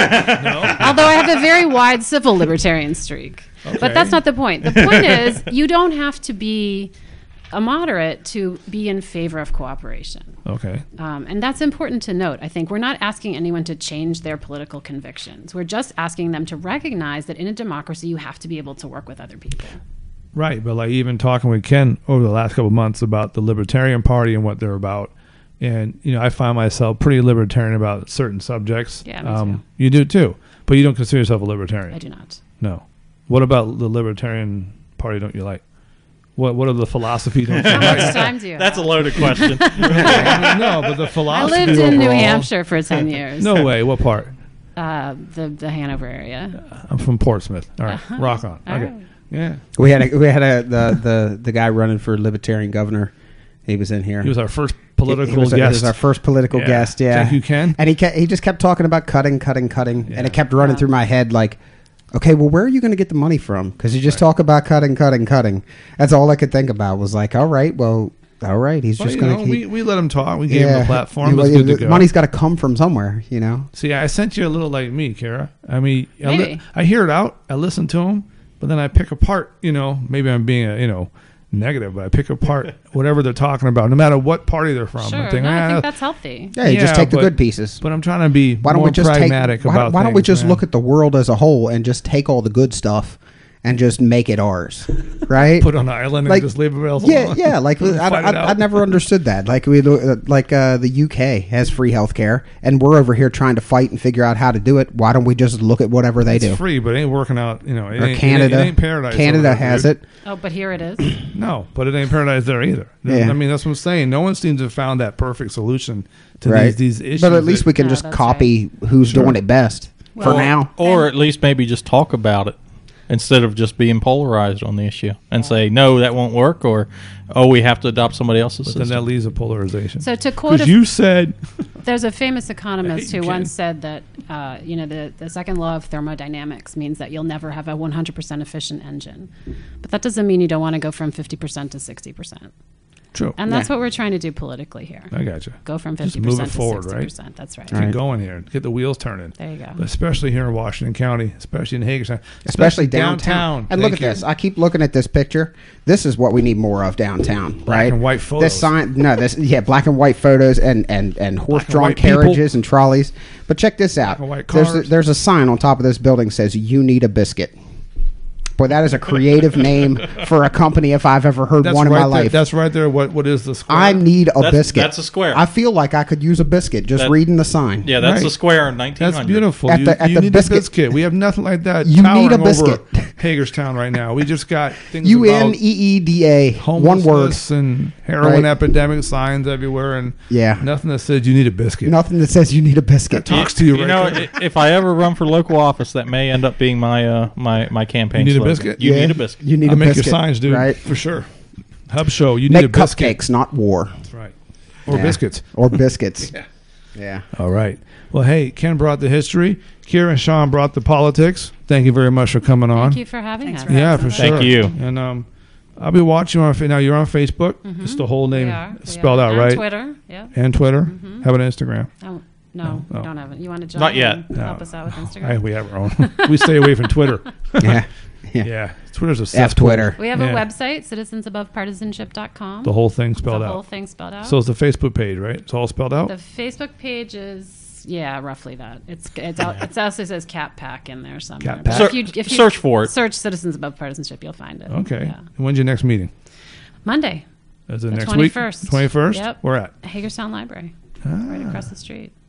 Although I have a very wide civil libertarian streak. Okay. But that's not the point. The point is, you don't have to be a moderate to be in favor of cooperation. Okay. Um, and that's important to note. I think we're not asking anyone to change their political convictions. We're just asking them to recognize that in a democracy, you have to be able to work with other people. Right, but like even talking with Ken over the last couple of months about the Libertarian Party and what they're about, and you know, I find myself pretty libertarian about certain subjects. Yeah, me too. You do too, but you don't consider yourself a libertarian. I do not. No. What about the Libertarian Party? Don't you like? What What are the philosophy? Don't you How like? much time do you that's a have? loaded question. No, but the I philosophy. lived in New overall- Hampshire for ten years. No way. What part? Uh, the, the Hanover area. I'm from Portsmouth. All right, Uh-huh. rock on. All Okay, right. yeah. We had a, we had a the, the the guy running for Libertarian governor. He was in here. He was our first political he was, guest. He was our first political Yeah. guest. Yeah, Thank you, Ken. And he kept, he just kept talking about cutting, cutting, cutting, Yeah. and it kept running Yeah. through my head like, okay, well, where are you going to get the money from? Because you just Right. talk about cutting, cutting, cutting. That's all I could think about was like, all right, well, all right, he's Well, just you going know, to we, keep. we let him talk. We gave him yeah, a platform. Yeah, well, It's good yeah, to the go. money's got to come from somewhere, you know. See, I sent you a little like me, Kara. I mean, I, li- Maybe. I hear it out, I listen to him, but then I pick apart. You know, maybe I'm being a you know negative, but I pick apart whatever they're talking about, no matter what party they're from. Sure. I think, no, I "Ah," think that's healthy. Yeah, you Yeah, just take the but- good pieces. but I'm trying to be Why don't more we just pragmatic take? Why, about why don't we things, just man. look at the world as a whole and just take all the good stuff and just make it ours, right? put it on an island Like, and just leave it else Yeah, alone? yeah. Like I, Fight it I, out. I never understood that. Like we, uh, like uh, the U K has free healthcare, and we're over here trying to fight and figure out how to do it. Why don't we just look at whatever they It's do? free, but it ain't working out. You know, it Or ain't, Canada, It ain't, it ain't paradise. Canada over there, has dude. it. Oh, but here it is. No, but it ain't paradise there either. Yeah. I mean, that's what I'm saying. No one seems to have found that perfect solution to Right. these, these issues. But at least that- we can No, just that's copy who's Sure. doing it best for Well- now. Or at least maybe just talk about it instead of just being polarized on the issue and say, no, that won't work, or, oh, we have to adopt somebody else's But then system. that leaves a polarization. So to quote a Because you said, There's a famous economist I who hate once Ken. said that, uh, you know, the, the second law of thermodynamics means that you'll never have a one hundred percent efficient engine. But that doesn't mean you don't want to go from fifty percent to sixty percent. true. And that's Yeah. what we're trying to do politically here. I got you. Go from Just fifty move percent it to forward, sixty right? percent. That's right. Keep going here. Get the wheels turning. There you go. But especially here in Washington County, especially in Hagerstown, Especially downtown. And look Thank at you. this. I keep looking at this picture. This is what we need more of downtown, right? and white photos. This sign, no, this yeah, black and white photos and and and horse-drawn white people. carriages and trolleys. But check this out. and white There's a, cars. there's a sign on top of this building that says "You need a biscuit." Boy, that is a creative name for a company if I've ever heard That's one in right my there. life. That's right there. What What is the square? I need a That's- biscuit. that's a square. I feel like I could use a biscuit just That- reading the sign. yeah, that's Right. the square in nineteen hundred. That's beautiful. At you the- at you the need biscuit- a biscuit. We have nothing like that. You need a towering biscuit. over Hagerstown right now. We just got things U about N E E D A. One word. homelessness and heroin Right. epidemic signs everywhere, and Yeah. nothing that says you need a biscuit. Nothing that says you need a biscuit. talks to you, You right know, there. i- if I ever run for local office, that may end up being my uh, my my campaign. You need a slogan. biscuit? You Yeah. need a biscuit. You need I'll a make biscuit. your signs, dude, Right? for sure. Hub show. You need Make a biscuit. cupcakes, not war. That's right. Or Yeah. biscuits. Or biscuits. Yeah. Yeah. All right. Well, hey, Ken brought the history. Kira and Sean brought the politics. Thank you very much for coming on. Thank you for having Thanks us. for Yeah, having for us. sure. Thank you. And um, I'll be watching you on. Now you're on Facebook. It's the whole name We are. We spelled are. out, And right? Twitter. Yeah. And Twitter. Have an Instagram. Oh, no, Oh. we don't have it. You want to join? Not yet. and Help No. us out with Instagram. I, we have our own. We stay away from Twitter. Yeah. Yeah. Yeah, Twitter's a F cesspool. Twitter. We have Yeah. a website, citizens above partisanship dot com. The whole thing spelled the out. whole thing spelled out. So it's the Facebook page, right? It's all spelled out. the Facebook page is yeah, roughly that. It's it's out, it also says Cat Pack in there somewhere. Cat But Pack. if you, if you Search for it. Search Citizens Above Partisanship, you'll find it. Okay. Yeah. And when's your next meeting? Monday, Is it The next twenty-first. week? twenty-first? Yep. Where at? Hagerstown Library, Ah. right across the street.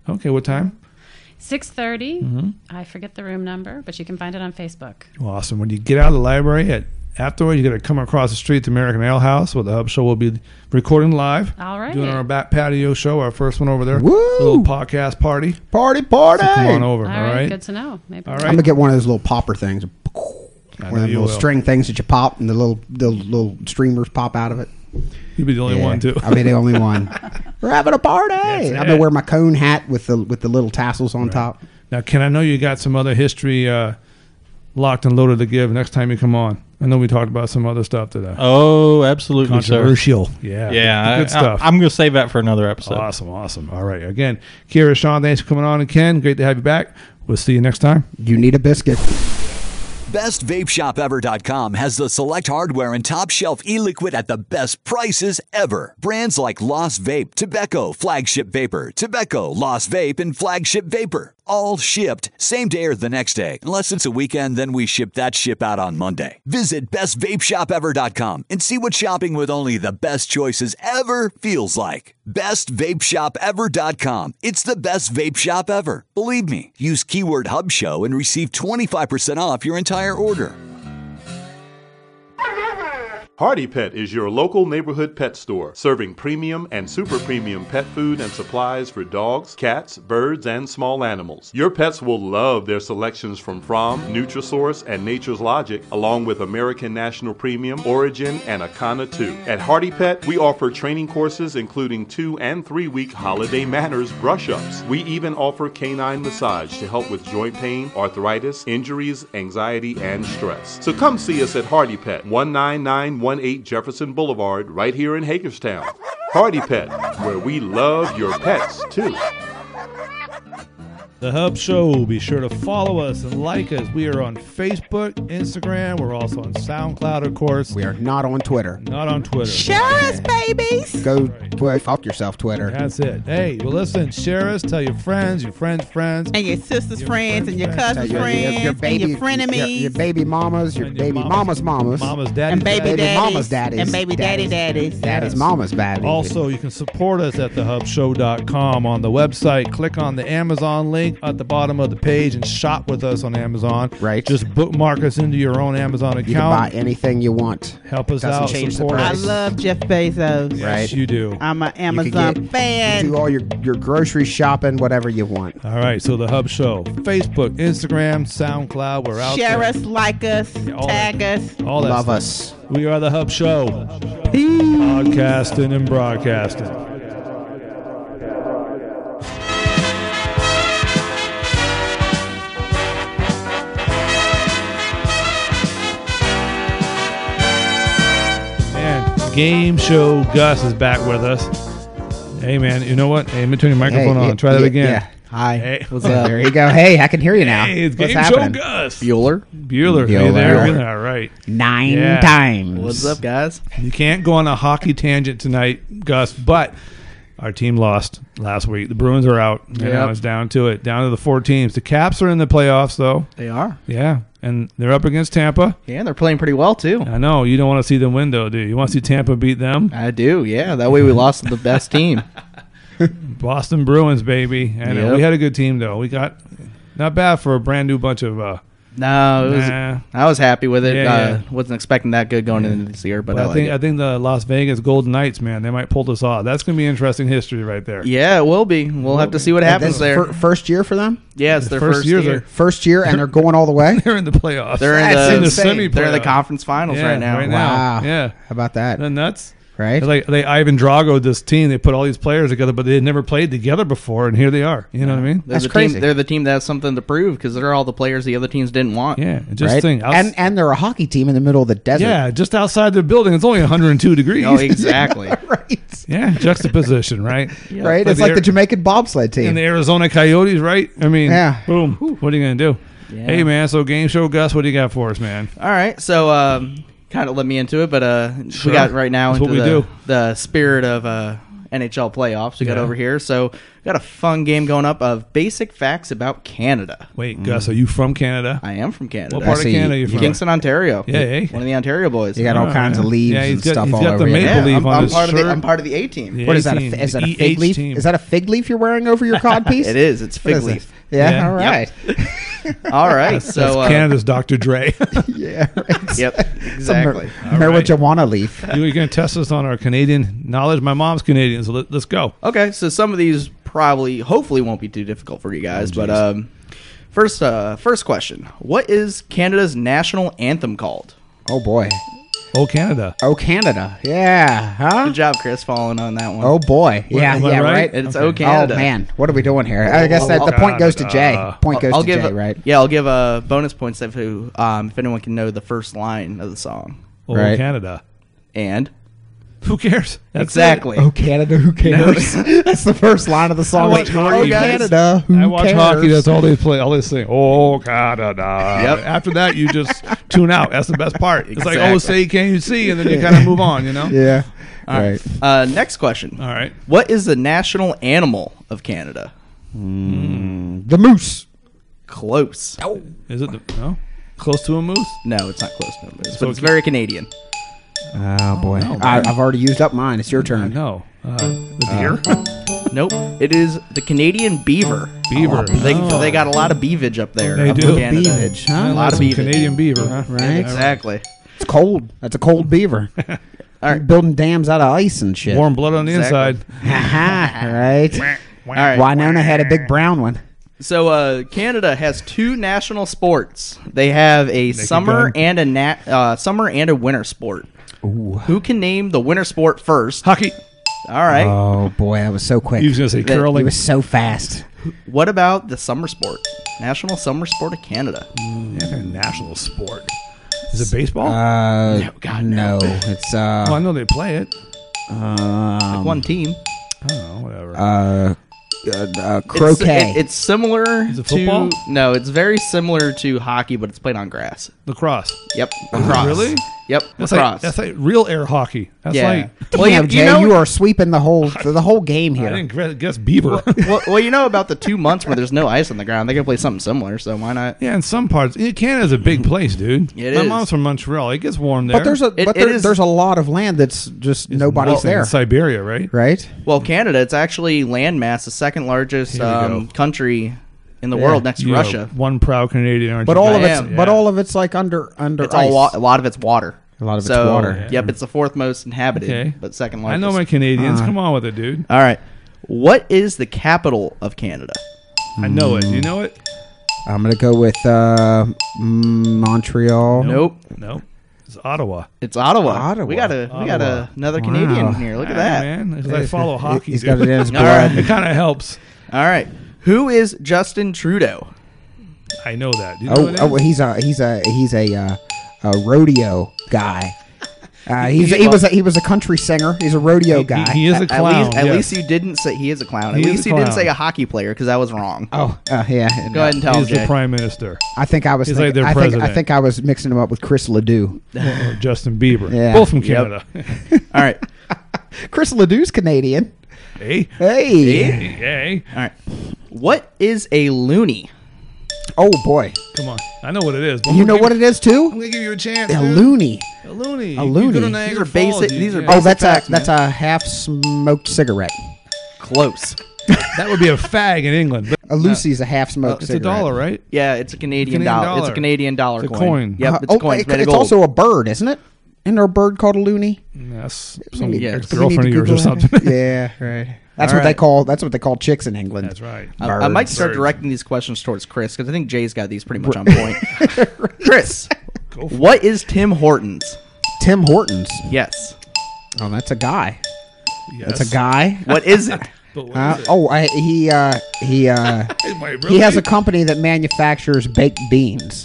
Okay, what time? six thirty. Mm-hmm. I forget the room number, but you can find it on Facebook. Awesome. When you get out of the library, at afterwards, you got to come across the street to American Ale House, where the Hub Show will be recording live. All right. Doing our back patio show, our first one over there. Woo! Little podcast party. Party, party. So come on over. All all right, right. good to know. Maybe. All I'm right. gonna get one of those little popper things. I One know of them you little will. string things that you pop, and the little the little streamers pop out of it. You'll be the only Yeah, one too. I'll be the only one. We're having a party. That's I'm it. gonna wear my cone hat with the with the little tassels on top. Now, Ken, I know you got some other history uh, locked and loaded to give next time you come on. I know we talked about some other stuff today. Oh, absolutely, sir. Controversial. Yeah. Yeah, Good I, stuff. I, I'm going to save that for another episode. Awesome, awesome. All right. Again, Kira, Sean, thanks for coming on. And Ken, great to have you back. We'll see you next time. You need a biscuit. best vape shop ever dot com has the select hardware and top shelf e-liquid at the best prices ever. Brands like Lost Vape, Tobacco, Flagship Vapor, Tobacco, Lost Vape, and Flagship Vapor. All shipped same day or the next day. Unless it's a weekend, then we ship that ship out on Monday. Visit best vape shop ever dot com and see what shopping with only the best choices ever feels like. best vape shop ever dot com. It's the best vape shop ever. Believe me. Use keyword Hub Show and receive twenty-five percent off your entire order. Hardy Pet is your local neighborhood pet store, serving premium and super premium pet food and supplies for dogs, cats, birds, and small animals. Your pets will love their selections from Fromm, Nutrisource, and Nature's Logic, along with American National Premium, Origin, and Akana two. At Hardy Pet, we offer training courses including two and three week holiday manners brush-ups. We even offer canine massage to help with joint pain, arthritis, injuries, anxiety, and stress. So come see us at Hardy Pet, one nine nine one eight Jefferson Boulevard, right here in Hagerstown. Hardy Pet, where we love your pets too. The Hub Show. Be sure to follow us and like us. We are on Facebook, Instagram. We're also on SoundCloud, of course. We are not on Twitter. Not on Twitter. Share us, babies. Go tw- fuck yourself, Twitter. That's it. Hey, well, listen, share us. Tell your friends, your friends' friends. And your sister's Your friends, and your friends' cousin's Your- friends, your, your baby, and your frenemies, your, your baby mamas, your And your baby mama's mamas, Mama's daddy. and baby baby daddies, mama's daddies, and baby daddy daddies. daddy's Yes. mama's daddy. Also, you can support us at the hub show dot com on the website. Click on the Amazon link at the bottom of the page and shop with us on Amazon. Right. Just bookmark us into your own Amazon you can buy account. anything you want. Help us Doesn't out. change the Support I price. us. love Jeff Bezos. Yes, Right. you do. I'm an You Amazon can get, fan. do all your, your grocery shopping, whatever you want. All right. So the Hub Show, Facebook, Instagram, SoundCloud. We're out Share there. us, like us, all tag that. us. All that Love stuff. us. We are the Hub Show. Podcasting and broadcasting. Man, Game Show Gus is back with us. Hey, man, you know what? Hey, let me turn your microphone Hey, on. yeah, Try that yeah, again. Yeah. Hi. Hey. What's up? There you go. Hey, I can hear you now. Hey, it's What's Game happening? Show Gus. Bueller. Bueller. Hey Bueller. there. All right. Nine Yeah. times. What's up, guys? You can't go on a hockey tangent tonight, Gus, but our team lost last week. The Bruins are out. You know, Yep. it's down to it. Down to the four teams. The Caps are in the playoffs, though. They are. Yeah. And they're up against Tampa. Yeah, they're playing pretty well, too. I know. You don't want to see them win, though, do you? You want to see Tampa beat them? I do, yeah. That way we lost to the best team. Boston Bruins, baby. I know. Yep. We had a good team, though. We got not bad for a brand new bunch of. Uh, No, it was, Nah. I was happy with it. Yeah, uh, yeah. Wasn't expecting that good going into this year, but, but I I like think it. I think the Las Vegas Golden Knights, man, they might pull this off. That's going to be interesting history right there. Yeah, it will be. We'll have to see what This happens is there. fir- first year for them? yeah, it's their First first, year, year. they're- First year, and they're going all the way? They're in the playoffs. They're in That's the, in the insane. semi. they're in the conference finals yeah, right now. Right Wow. now. Yeah. How about that? Isn't that nuts? Right? Like they Ivan Drago, this team, they put all these players together, but they had never played together before, and here they are. You know what I mean? They're That's the crazy. Team, they're the team that has something to prove because they're all the players the other teams didn't want. Yeah. and Just right? think. outs- and and they're a hockey team in the middle of the desert. yeah, just outside the building, it's only one hundred two degrees. Oh, exactly. right. Yeah, juxtaposition, right? Right? But It's like Ar- the Jamaican bobsled team. and the Arizona Coyotes, right? I mean, Yeah. boom. What are you going to do? Yeah. Hey, man, so Game Show Gus, what do you got for us, man? All right, so um, kind of let me into it, but uh, Sure. we got right now That's into what we the, do. the spirit of uh, N H L playoffs. We got Yeah. over here, so we got a fun game going up of basic facts about Canada. Wait, Gus, are you from Canada? I am from Canada. What part I of see. Canada are you from? Kingston, Ontario. Yeah, eh? One of the Ontario boys. You got all Oh, kinds yeah. of leaves Yeah, he's and got- stuff he's all got over the you. maple yeah, leaf I'm, on I'm his part of the shirt. I'm part of the A team. Yeah. What is that? A, A-team. fi- is that a The fig E H leaf? team. Is that a fig leaf you're wearing over your cod piece? It is. It's What fig is it? leaf. Yeah, Yeah. all right. All right. That's so uh, Canada's Doctor Dre. yeah, right. Yep. Some mar- Exactly. marijuana leaf. You're going to test us on our Canadian knowledge. My mom's Canadian, so let, let's go. Okay, so some of these probably, hopefully, won't be too difficult for you guys. but um, first, uh, first question: what is Canada's national anthem called? Oh boy. Oh, Canada. Oh Canada. Yeah. Huh? Good job, Chris, following on that one. Oh boy. Yeah. am I Yeah. right? Right. it's okay. O Canada. Oh man, what are we doing here? I guess that the point goes to Jay. Canada. Point goes I'll to give Jay, a- right? Yeah, I'll give a bonus points if who, um, if anyone can know the first line of the song. Oh, Right. Canada. And Who cares? That's exactly. Oh Canada, who cares? That's the first line of the song. I watch oh hockey, guys. Canada, who I watch cares? hockey. That's all they play. All they sing. Oh, Canada. Yep. After that, you just tune out. That's the best part. It's like, Exactly. oh, say, can you see? And then you kind of move on, you know? Yeah. All right. Uh, next question. All right. What is the national animal of Canada? The moose. Close. Oh. Is it the, no? Close to a moose? No, it's not close to a moose, So but it's it- very Canadian. Oh boy. no, I, man. I've already used up mine. It's your turn. No. Uh, the deer? Nope. It is the Canadian beaver. Beaver. They, Oh. they got a lot of beavage up there. They up do. in Canada. Beavage, huh? A I lot like of some beavage. Canadian beaver, huh? Right. Exactly. It's cold. That's a cold beaver. All right. Building dams out of ice and shit. Warm blood on the Exactly. inside. Haha, right. All right. Winona had a big brown one. So uh, Canada has two national sports. They have a summer going. and a nat- uh, summer and a winter sport. Who can name the winter sport first? Hockey. All right. Oh boy, I was so quick. He was going to say That- He curling. was so fast. What about the summer sport? National summer sport of Canada. Yeah, they're a national sport. Is it baseball? Uh, No, God, no. no. It's well, I uh, know they play it. um, One team. I don't know, whatever. uh, uh, uh, It's, croquet. it- it's similar Is it to football? no. It's very similar to hockey, but it's played on grass. Lacrosse. Yep, lacrosse. Really? Yep, That's lacrosse. like, that's like real air hockey. That's yeah. like, well, Damn, you, Jay, you know, you are sweeping the whole the whole game I here. didn't gue- guess beaver. well, well, you know about the two months where there's no ice on the ground. They can play something similar, so why not? Yeah, in some parts, yeah, Canada's a big place, dude. It My is. mom's from Montreal. It gets warm there. But there's a It- but it there, is- there's a lot of land that's just It's nobody's nothing. there, It's Siberia, right? right? Well, Canada, it's actually landmass, the second largest Here we um, go. country in the Yeah. world next to You know, Russia. one proud Canadian, aren't But you? all of I it's am, but yeah. all of it's like under under It's ice. all wa- a lot of it's water. A lot of it's so, water. Yep, it's the fourth most inhabited, Okay. but second I largest. know my Canadians. Uh, Come on with it, dude. All right, what is the capital of Canada? I know it. Do you know it? I'm gonna go with uh, Montreal. Nope, No. It's Ottawa. it's Ottawa. Ottawa. We got a we got Ottawa. a, another Wow. Canadian here. Look at Ah, that. man. Because I follow hockey. He's dude. got it in his All right. blood. It kind of helps. All right, who is Justin Trudeau? I know that. Do you know Oh, what it oh, is? he's a he's a he's a uh, a rodeo guy. Uh, he's he was a, he was a country singer. He's a rodeo He- guy. He, he is a At- clown. At least, at yes. least you didn't say he is a clown. At He is least a you didn't clown. say a hockey player because that was wrong. oh, uh, yeah. Go ahead and tell him, He's the Jay. prime minister. I think I was. He's thinking, like their I think I president. think I was mixing him up with Chris Ledoux. Or Justin Bieber. Yeah. Both from Yep. Canada. All right, Chris Ledoux's Canadian. hey. Hey. Hey. Hey. all right. What is a loony? Oh boy. Come on. I know what it is. but I'm You gonna know give- what it is I'm too? going to give you a chance. A dude. loony. A loony. A You loony. go to These Niagara are basic- Falls, you- these are yeah. Oh, basic that's facts, a that's man. a half smoked cigarette. Close. That would be a fag in England. A Lucy's a half smoked It's a cigarette. dollar, right? Yeah, it's a Canadian, Canadian dollar. It's dollar. a Canadian dollar It's a coin. coin. Yep, Uh, it's a oh, coin. it- It's made of it's gold. also a bird, isn't it? Isn't there a bird called a loony? Yes. Some Yeah. ex-girlfriend of yours or something. yeah, right. That's All what they right. call. That's what they call chicks in England. That's right. I, I might Birds. start Birds. directing these questions towards Chris because I think Jay's got these pretty much on point. Chris, Go for what is Tim Hortons? Tim Hortons. Yes. Oh, that's a guy. it. That's a guy. What is it? But what Uh, is it? oh, I, he uh, he uh, Wait, he has really? a company that manufactures baked beans.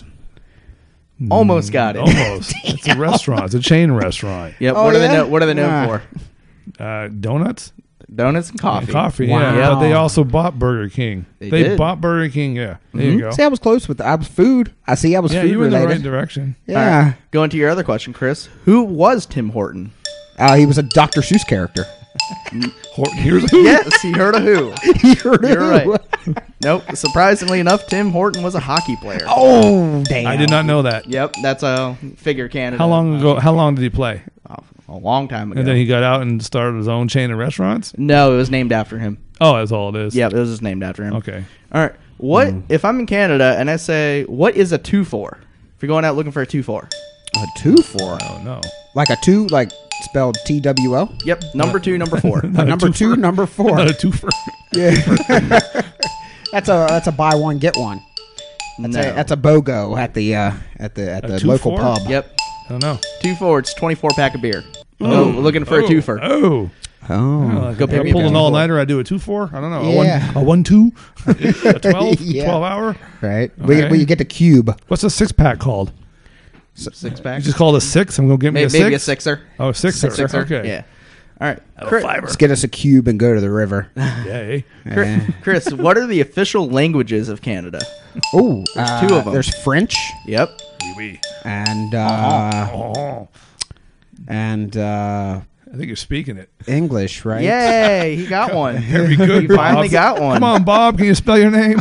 Almost got it. Almost. It's a restaurant. It's a chain restaurant. Yep. Oh, what are they yeah? know, What are they known Ah. for? Uh, donuts? Donuts and coffee. Coffee, Wow. yeah. But they also bought Burger King. They They, did. bought Burger King, yeah. There you go. See, I was close with. I was food. I see. I was Yeah, food you were in the related. right direction. All Yeah. right. Going to your other question, Chris. Who was Tim Horton? Uh, he was a Doctor Seuss character. Horton Hears a Who? Yes, he heard a Who. You heard You're who? right. Nope. Surprisingly enough, Tim Horton was a hockey player. Oh, damn. I did not know that. Yep, that's a figure Canada. How long ago? How long did he play? Uh, a long time ago. And then he got out and started his own chain of restaurants. No, it was named after him. Oh, that's all it is. Yep, it was just named after him. Okay. All right. What Mm. if I'm in Canada and I say, what is a two four? If you're going out looking for a two four. A two four. Oh no. Like a two, like spelled T W O? Yep, number two, number four. A number two, number four. Not a twofer. Yeah. That's a that's a buy one get one. That's, No. a, that's a BOGO at the uh, at the at A the two local four? pub. Yep, I don't know. two four. It's twenty-four pack of beer. Oh, we're looking for a Oh. twofer. Oh. Oh, Go pick if me I pull a an two all four. nighter. I do a two four. I don't know. Yeah. A one, a one two, a twelve, Yeah. twelve hour. right. We, Okay. we you get the cube. What's a six pack called? Six pack. You just call it a six. I'm gonna get me maybe, a six. maybe a sixer. Oh, a sixer. Sixer. Okay. Yeah. All right. A Chris, fiver. Let's get us a cube and go to the river. Yay. Chris, Chris, what are the official languages of Canada? Oh, There's uh, two of 'em. There's French Yep. Oui, oui. and uh, Oh, and uh, I think you're speaking it. English, right? Yay, he got one. Very good. He finally Bob. got one. Come on, Bob. Can you spell your name?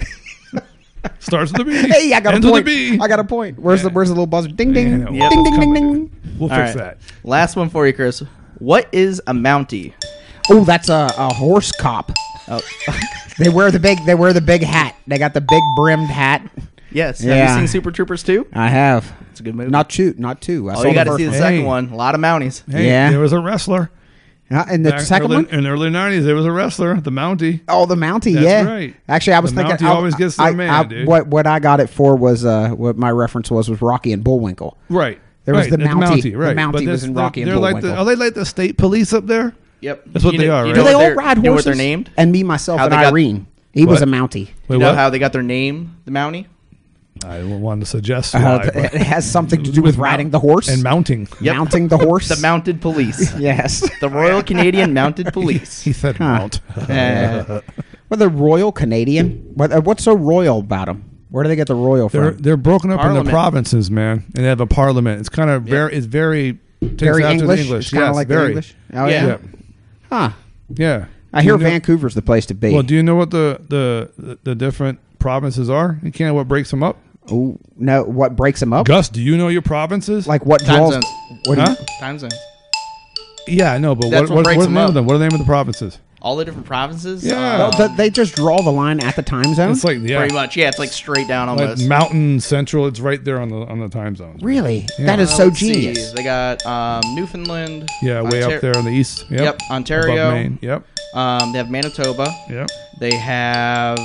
Starts with a B. Hey, I got Ends a with point. a B. I got a point. Where's the Where's the little buzzer? Ding ding, Yeah, ding well, ding it's ding ding coming. ding. We'll All fix right. that. Last one for you, Chris. What is a Mountie? Oh, that's a, a horse cop. Oh, They wear the big. They wear the big hat. They got the big brimmed hat. yes. Have Yeah. you seen Super Troopers two? I have. It's a good movie. Not two. Not two. I Oh, saw you got to first see the one. second Hey. one. A lot of Mounties. Hey, Yeah. there was a wrestler. Uh, and the Back second early, one. in the early nineties, there was a wrestler, the Mountie. Oh, the Mountie. That's yeah. right. Actually, I was The thinking. Mountie I, always gets I, their man, I- dude. What what I got it for was uh, what my reference was was Rocky and Bullwinkle. Right. There was right. the It's Mountie. The right. Mountie But was this- in they're- Rocky and they're like the, Bullwinkle. Are they like the state police up there? Yep. That's what You they know- are, you right? know Do they what all they're- ride you know what horses? they're named? And me, myself, How and they got- Irene. He was What? a Mountie. Wait, You know what? how they got their name, the Mountie? I don't want to suggest Uh, why. th- but- it has something to do with, With riding mount- the horse and mounting. Yep. mounting the horse. The Mounted Police. Yes. The Royal Canadian Mounted Police. He said Huh. mount. Uh, Well, they're Royal Canadian. What, uh, what's so royal about them? Where do they get the royal They're from? they're broken up Parliament. into provinces, man, and they have a parliament. It's kind of very it's very takes Very after English. the English. It's kind of Yes, like the very. English. Oh Yeah. yeah. Yeah. Huh. Yeah. I Do hear you know- Vancouver's the place to be. Well, do you know what the the the, the different provinces are? You can't what breaks them up. Ooh, no, what breaks them up? Gus, do you know your provinces? Like what Time draws? zones. What do you- Huh? Time zones. Yeah, I know, but That's what, what what, breaks what's the them name up. of them? What are the name of the provinces? All the different provinces? Yeah. Um, Oh, th- they just draw the line at the time zone. It's like yeah, Pretty much. Yeah, it's like straight down like almost. mountain central. It's right there on the on the time zones. Really? Yeah. That is Uh, so let's see. genius. They got um, Newfoundland. Yeah, way Ontar- up there on the east. Yep, Yep, Ontario. Above Maine. Yep, Um, they have Manitoba. yep. They have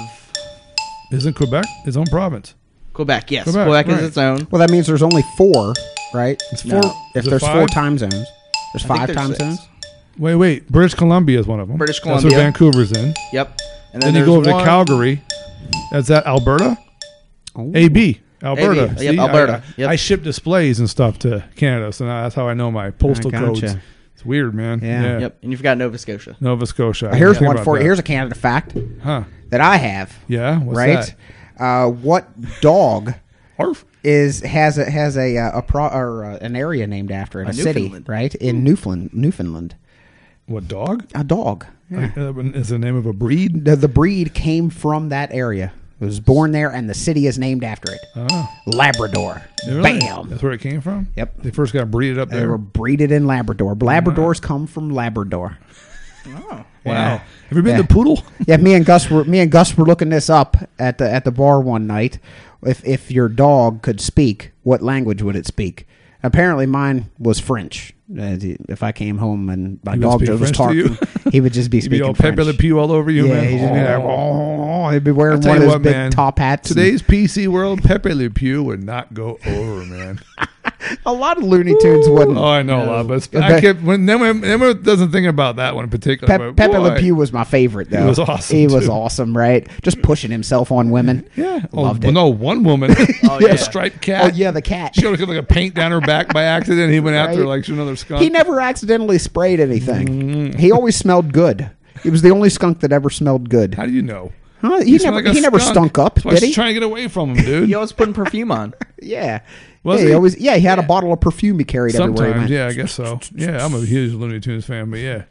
Isn't Quebec its own province? Quebec. Yes, Quebec, Quebec, right. is its own. Well, that means there's only four, right? It's No. four. If is it there's five? four time zones, there's I think five there's time six. zones. Wait, wait. British Columbia is one of them. British That's Columbia. where Vancouver's in. Yep. And Then, then, you go there's over one- to Calgary. That's that Alberta. Oh. A B. Alberta. A B. See, Yep, Alberta. I, Yep. I ship displays and stuff to Canada, so now that's how I know my postal gotcha. codes. It's weird, man. Yeah. Yep. And you forgot Nova Scotia. Nova Scotia. I Here's didn't think one about for that. here's a Canada fact Huh. that I have. Yeah. What's right? Uh, what dog that? Arf. is has a has a uh, a pro or uh, an area named after it, Uh, a city, Newfoundland. right? In Newfoundland, Newfoundland. What dog? A dog. Yeah. Uh, is the name of a breed? The, the breed came from that area. It was born there, and the city is named after it. Oh. Labrador. Really? Bam. That's where it came from? Yep. They first got breeded up They there. were breeded in Labrador. Labradors come from Labrador. Oh. Wow. Yeah. Have you been Yeah. to Poodle? Yeah, me and Gus were me and Gus were looking this up at the at the bar one night. If if your dog could speak, what language would it speak? Apparently, mine was French. Uh, If I came home and my He would dog speak was French to talking, you? he would just be He'd be speaking all French. Pepe Le Pew all over you, Yeah, man. he'd just be like, oh, he'd be wearing I'll tell one of you those what, big man. top hats. and- Today's P C world, Pepe Le Pew would not go over, man. a lot of Looney Tunes wouldn't. Oh, I know a lot, but Yeah, I Pe- kept, when, then everyone doesn't think about that one in particular. Pe- but Pepe boy, Le Pew was my favorite, though. He was awesome, He was too. awesome, right? Just pushing himself on women. Yeah. Oh, Loved well, it. no, one woman. Oh, a yeah. striped cat. Oh, yeah, the cat. She got like a paint down her back by accident. He went after her Right. like she was another skunk. He never accidentally sprayed anything. Mm-hmm. He always smelled good. He was the only skunk that ever smelled good. How do you know? Huh? He, smelled never like a he never skunk. stunk up, That's why did she's he? trying to get away from him, dude. He always putting perfume on. Yeah. Was yeah, he? always, yeah, he had a bottle of perfume he carried everywhere he Sometimes, went. yeah, I guess so. Yeah, I'm a huge Looney Tunes fan, but yeah.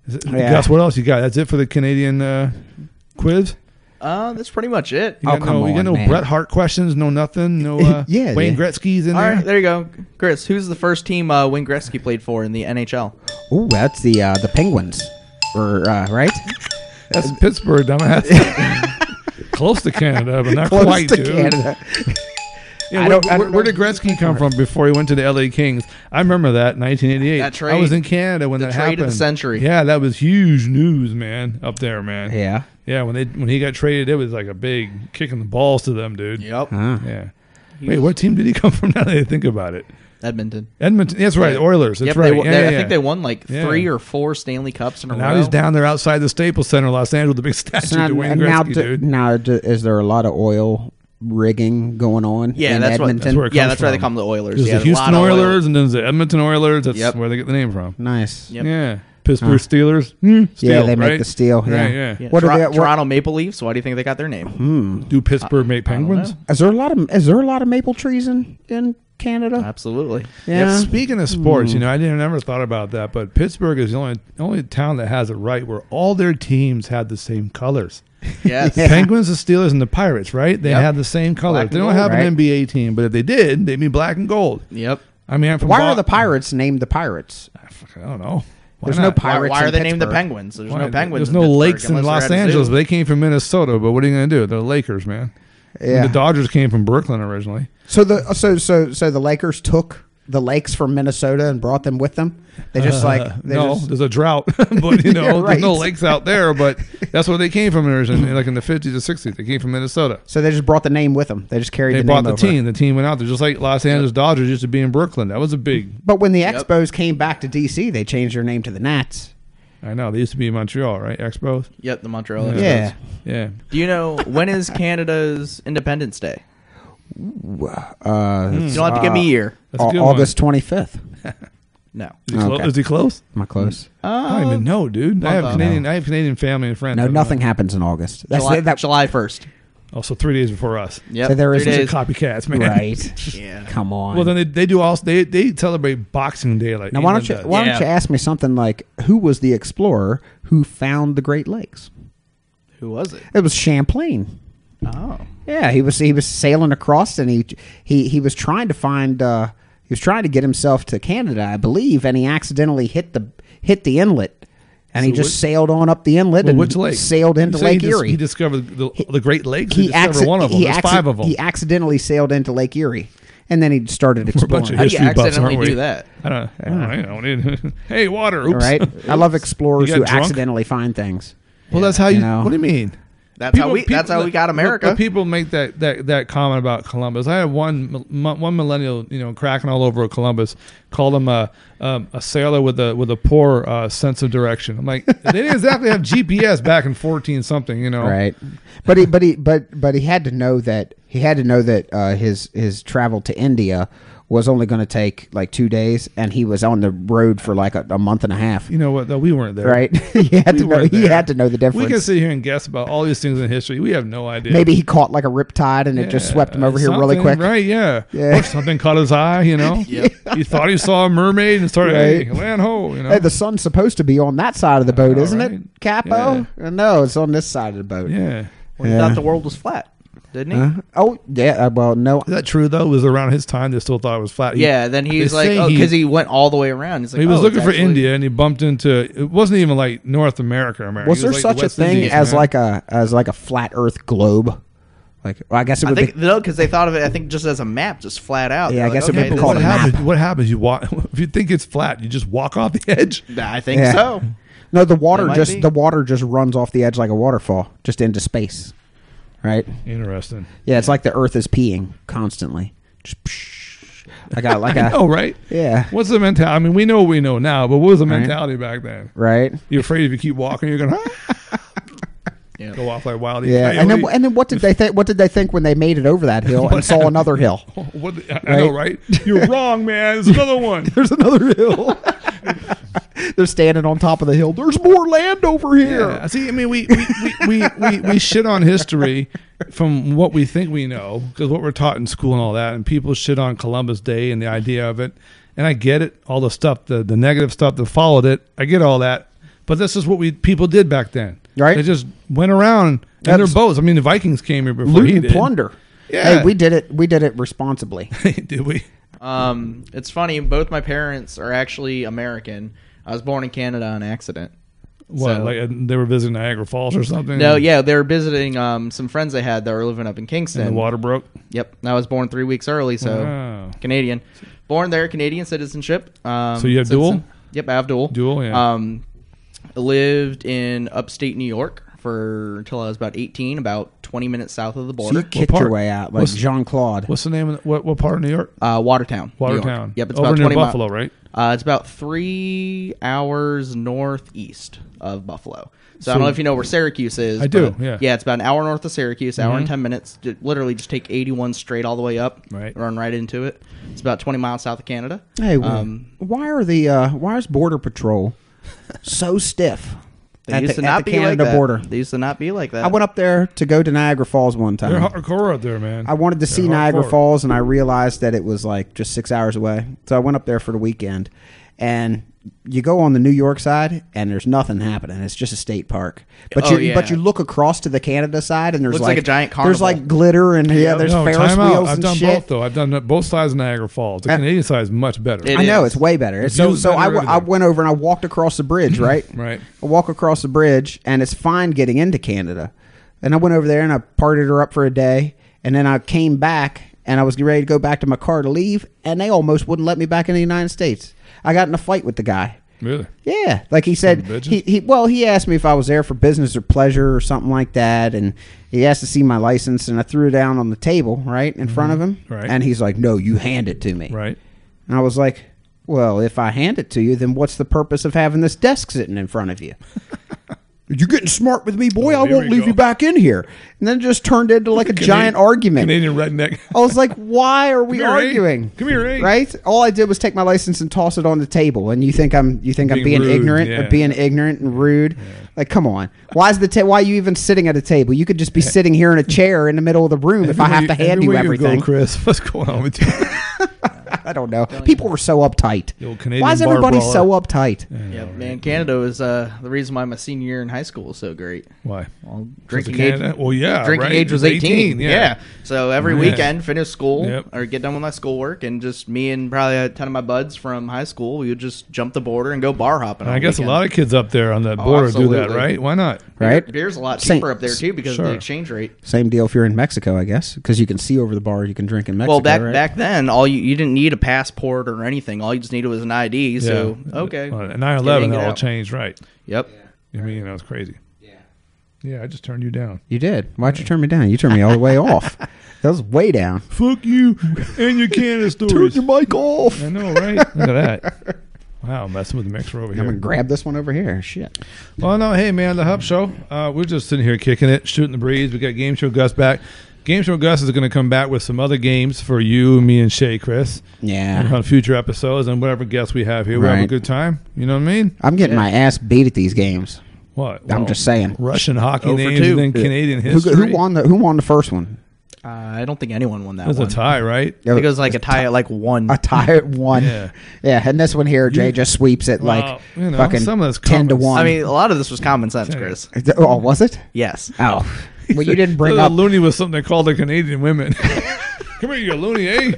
Is it- Yeah. Gus, what else you got? That's it for the Canadian uh, quiz? Uh, that's pretty much it. You Oh, got come no, you got on, no man. Bret Hart questions, no nothing, no uh, Yeah, Wayne yeah. Gretzky's in All there. right, there you go, Chris. Who's the first team uh, Wayne Gretzky played for in the N H L? Ooh, that's the uh, the Penguins, or uh, right? That's Pittsburgh, dumbass. Close to Canada, but not Close quite, to dude. Canada. Yeah, I where, don't- I where, don't where know. did Gretzky come from before he went to the L A Kings? I remember that, nineteen eighty-eight. That trade- I was in Canada when the that trade happened. of the century. Yeah, that was huge news, man, up there, man. Yeah. Yeah, when they when he got traded, it was like a big kick in the balls to them, dude. Yep, Huh. Yeah. Wait, what team did he come from now that I think about it? Edmonton. Edmonton. That's right, Yeah. the Oilers. That's Yep, right. they won- Yeah, they- yeah, I yeah. think they won like Yeah. three or four Stanley Cups in a And row. now he's down there outside the Staples Center, Los Angeles, with a big statue So to now, Wayne and now, Gretzky, do- dude. now do- is there a lot of oil rigging going on? Yeah, in that's what- Edmonton? That's where it Yeah, comes that's why they from. call them the Oilers. There's Yeah, the a lot Houston of oil. Oilers and then there's the Edmonton Oilers. That's Yep. where they get the name from. Nice. Yep. Yeah. Pittsburgh Huh. Steelers. Hmm, steel, Yeah, they make right? the steel. Yeah. Right, yeah. Yeah, What are Tor- they- what- Toronto Maple Leafs. Why do you think they got their name? Hmm. Do Pittsburgh make I don't Penguins? know. Is there a lot of is there a lot of maple trees in in Canada? Absolutely. Yeah. Speaking of sports, Hmm. you know, I didn't never thought about that, but Pittsburgh is the only only town that has it right, where all their teams had the same colors. Yes. The Penguins, the Steelers, and the Pirates, right? They Yep. had the same colors. Black They and don't gold, have right? an N B A team, but if they did, they'd be black and gold. Yep. I mean, I'm from Why Bo- are the Pirates named the Pirates? I don't know. Why There's not? no Why, Pirates. why are in they named the Pittsburgh. Penguins? There's Why? no Penguins. There's in no Pittsburgh lakes in unless Los they're at a Angeles, zoo. but they came from Minnesota. But what are you going to do? They're Lakers, man. Yeah. The Dodgers came from Brooklyn originally. So the so so so the Lakers took the lakes from Minnesota and brought them with them. They just Uh, like they no, just, there's a drought, but you know, Yeah, right. there's no lakes out there. But that's where they came from originally, like in the fifties or sixties. They came from Minnesota. so they just brought the name with them. They just carried They the brought name the over. team. The team went out there, just like Los Angeles Dodgers used to be in Brooklyn. That was a big. But when the Yep. Expos came back to D C, they changed their name to the Nats. I know they used to be in Montreal, right? Expos. Yep, the Montreal. Yeah. Expos. Yeah. Yeah. Do you know when is Canada's Independence Day? Uh, You don't have to give me a year. That's a good August twenty fifth. No. One. Is he, clo- Okay. is he close? Am I close? I don't even know, dude. I have month Canadian. I have Canadian family and friends. No, I don't nothing know. happens in August. That's July, that. July first. Also, three days before us. Yep. So there is three a days. Copycats, man. Right. Yeah. Come on. Well, then they, they do also they they celebrate Boxing Day like now, why don't you England does. why Yeah. don't you ask me something like who was the explorer who found the Great Lakes? Who was it? It was Champlain. Oh. Yeah, he was he was sailing across and he he he was trying to find uh, he was trying to get himself to Canada, I believe, and he accidentally hit the hit the inlet, and he So just which- sailed on up the inlet Well, and which lake? sailed into You say Lake he dis- Erie. He discovered the, the Great Lakes. he He discovered acci- one of them. he There's acci- five of them. He accidentally sailed into Lake Erie, and then he started We're a bunch exploring. of How do you history buffs, accidentally aren't we? do that? I don't. I don't, I don't hey, water. All Oops. right, I love explorers You who got drunk? accidentally find things. Well, that's how you. You know. What do you mean? That's how we. That's how we got America. But people make that, that, that comment about Columbus. I had one m- one millennial, you know, cracking all over Columbus, called him a um, a sailor with a with a poor uh, sense of direction. I'm like, they didn't exactly have G P S back in fourteen something, you know. Right, but he but he but but he had to know that he had to know that uh, his his travel to India was only going to take like two days, and he was on the road for like a, a month and a half. You know what? Though we weren't there. Right, he had We to know. weren't He there. had to know the difference. We can sit here and guess about all these things in history. We have no idea. Maybe he caught like a riptide and it just Yeah, swept him over here really something, quick. Right? Yeah. Yeah. Or something caught his eye. You know. Yep. He thought he saw a mermaid and started, Right. hey, land ho. You know. Hey, the sun's supposed to be on that side of the boat, know, isn't right? it, Capo? Uh, No, it's on this side of the boat. yeah. Well, he Yeah. thought the world was flat, didn't he? Uh, oh, yeah. Uh, well, no. Is that true though? It was around his time they still thought it was flat. He- Yeah. Then he's they like, say oh, he- because he went all the way around. He's like, he was oh, looking it's for actually- India and he bumped into. It wasn't even like North America. America. Was It there like such the a West thing Indies, as man. like a as like a flat Earth globe? Like, well, I guess it I would think be. no, because they thought of it. I think just as a map, just flat out. Yeah, They're I like, guess it okay, would be this called is- a What map. happens? What happens? You walk. If you think it's flat, you just walk off the edge. I think Yeah. so. No, the water It might just be. the water just runs off the edge like a waterfall, just into space. Right? Interesting. Yeah, it's like the Earth is peeing constantly. Just psh. I got like I a know, right? yeah. What's the mentality? I mean, we know what we know now, but what was the Right. mentality back then? Right? You're afraid if you keep walking, you're gonna Yeah. go off like wild. Yeah, and then and then what did they think? What did they think when they made it over that hill and What saw another hill? What the- I know, right? You're wrong, man. There's another one. There's another hill. They're standing on top of the hill. There's more land over here. Yeah. See, I mean, we we, we, we, we, we shit on history from what we think we know because what we're taught in school and all that, and people shit on Columbus Day and the idea of it. And I get it, all the stuff, the, the negative stuff that followed it. I get all that. But this is what we people did back then. Right. They just went around in That's- their boats. I mean, the Vikings came here before Loot he and did. plunder. Yeah. Hey, we did it. We did it responsibly. Did we? Um, it's funny. Both my parents are actually American. I was born in Canada on accident. What? So- Like uh, they were visiting Niagara Falls or something? No, yeah, they were visiting um, some friends they had that were living up in Kingston. And the water broke. Yep, I was born three weeks early, so Wow. Canadian. Born there, Canadian citizenship. Um, So you have citizen. dual? Yep, I have dual. Dual, yeah. Um, lived in upstate New York for until I was about eighteen, about twenty minutes south of the So you border. kicked part? your way out like What's- Jean Claude. What's the name of the, what? What part of New York? Uh, Watertown. New York. Watertown. Yep, it's over about near twenty mi- Buffalo, right? Uh, it's about three hours northeast of Buffalo. So, I So- don't know if you know where Syracuse is. I do, but yeah. Yeah, it's about an hour north of Syracuse, hour Mhm. and ten minutes. Ju- Literally just take eighty-one straight all the way up. Right. Run right into it. It's about twenty miles south of Canada. Hey, Um, why are the uh, why is Border Patrol so stiff they at used the, to at not the be like Canada that. border? They used to not be like that. I went up there to go to Niagara Falls one They're time. hardcore out there, man. I wanted to see They're Niagara hardcore. Falls, and I realized that it was like just six hours away. So I went up there for the weekend, and you go on the New York side, and there's nothing happening. It's just a state park. But Oh, you yeah. but you look across to the Canada side, and there's Looks like, like a giant There's carnival. like glitter, and yeah, there's No, Ferris time out. wheels I've and done shit. both though. I've done both sides of Niagara Falls. The Uh, Canadian side is much better. It I know is. it's way better. The so view's so I, better, w- I everything. went over and I walked across the bridge, right? Right. I walk across the bridge, and it's fine getting into Canada. And I went over there and I partied her up for a day, and then I came back and I was ready to go back to my car to leave, and they almost wouldn't let me back in the United States. I got in a fight with the guy. Really? Yeah, like he said, Son of bitches. he, he well, he asked me if I was there for business or pleasure or something like that, and he asked to see my license, and I threw it down on the table right in front of him, Right. and he's like, "No, you hand it to me." Right. And I was like, "Well, if I hand it to you, then what's the purpose of having this desk sitting in front of you?" You're getting smart with me, boy. Oh, I here won't we leave go. you back in here. And then it just turned into like a Canadian- giant argument. Canadian redneck. I was like, why are we Come here, eh? arguing? Come here, eh? Right? All I did was take my license and toss it on the table, and you think I'm you think I'm Being being rude, ignorant yeah. or being ignorant and rude? Like, come on. Why is the ta- why are you even sitting at a table? You could just be sitting here in a chair in the middle of the room if I have to hand you Everywhere everything. go, Chris. What's going on with you? I don't know. People were so uptight. The old Canadian Why is bar everybody brawler. so uptight? Yeah, man, Canada was uh, the reason why my senior year in high school was so great. Why? Well, Because of drinking age. Canada? Well, yeah, drinking right. age was It's eighteen. eighteen, yeah. yeah. So every Yeah. weekend, finish school Yep. or get done with my schoolwork, and just me and probably a ton of my buds from high school, we would just jump the border and go bar hopping. And on I the guess a weekend. lot of kids up there on that Oh, border do that, absolutely. right? Why not? Right? Beer- Beer's a lot Same- cheaper up there too because of Sure. the exchange rate. Same deal if you're in Mexico, I guess, because you can see over the bar. You can drink in Mexico. Well, back right? back then, all you you didn't need a passport or anything. All you just needed was an I D. So Yeah. okay, Well, at nine eleven, Get it all out. changed, right? Yep. I mean, that was crazy. Yeah. Yeah, I just turned you down. You did. Why'd you turn me down? You turned me all the way off. That was way down. Fuck you and your Canada Turn stories. your mic off. I know, right? Look at that. Wow, messing with the mixer over I'm here. gonna grab this one over here. Shit. Well, no, hey man, the Hub Show. Uh, we're just sitting here kicking it, shooting the breeze. We got Game Show Gus back. Game Show Gus is going to come back with some other games for you, me, and Shay, Chris. Yeah. On future episodes and whatever guests we have here. We have a Right. good time. You know what I mean? I'm getting my ass beat at these games. What? I'm just saying. Russian hockey Oh for names two. and then Canadian Who, history. who won the Who won the first one? Uh, I don't think anyone won that It was one. a tie, right? I think it was like a tie at like one. A tie at one. Yeah. Yeah, and this one here, Jay just sweeps it Well, like you know, fucking some of this ten to comments- one. I mean, a lot of this was common sense, Chris. oh, was it? Yes. Oh, well, you didn't bring The up. loony was something they called the Canadian women. Come here, you loony, eh?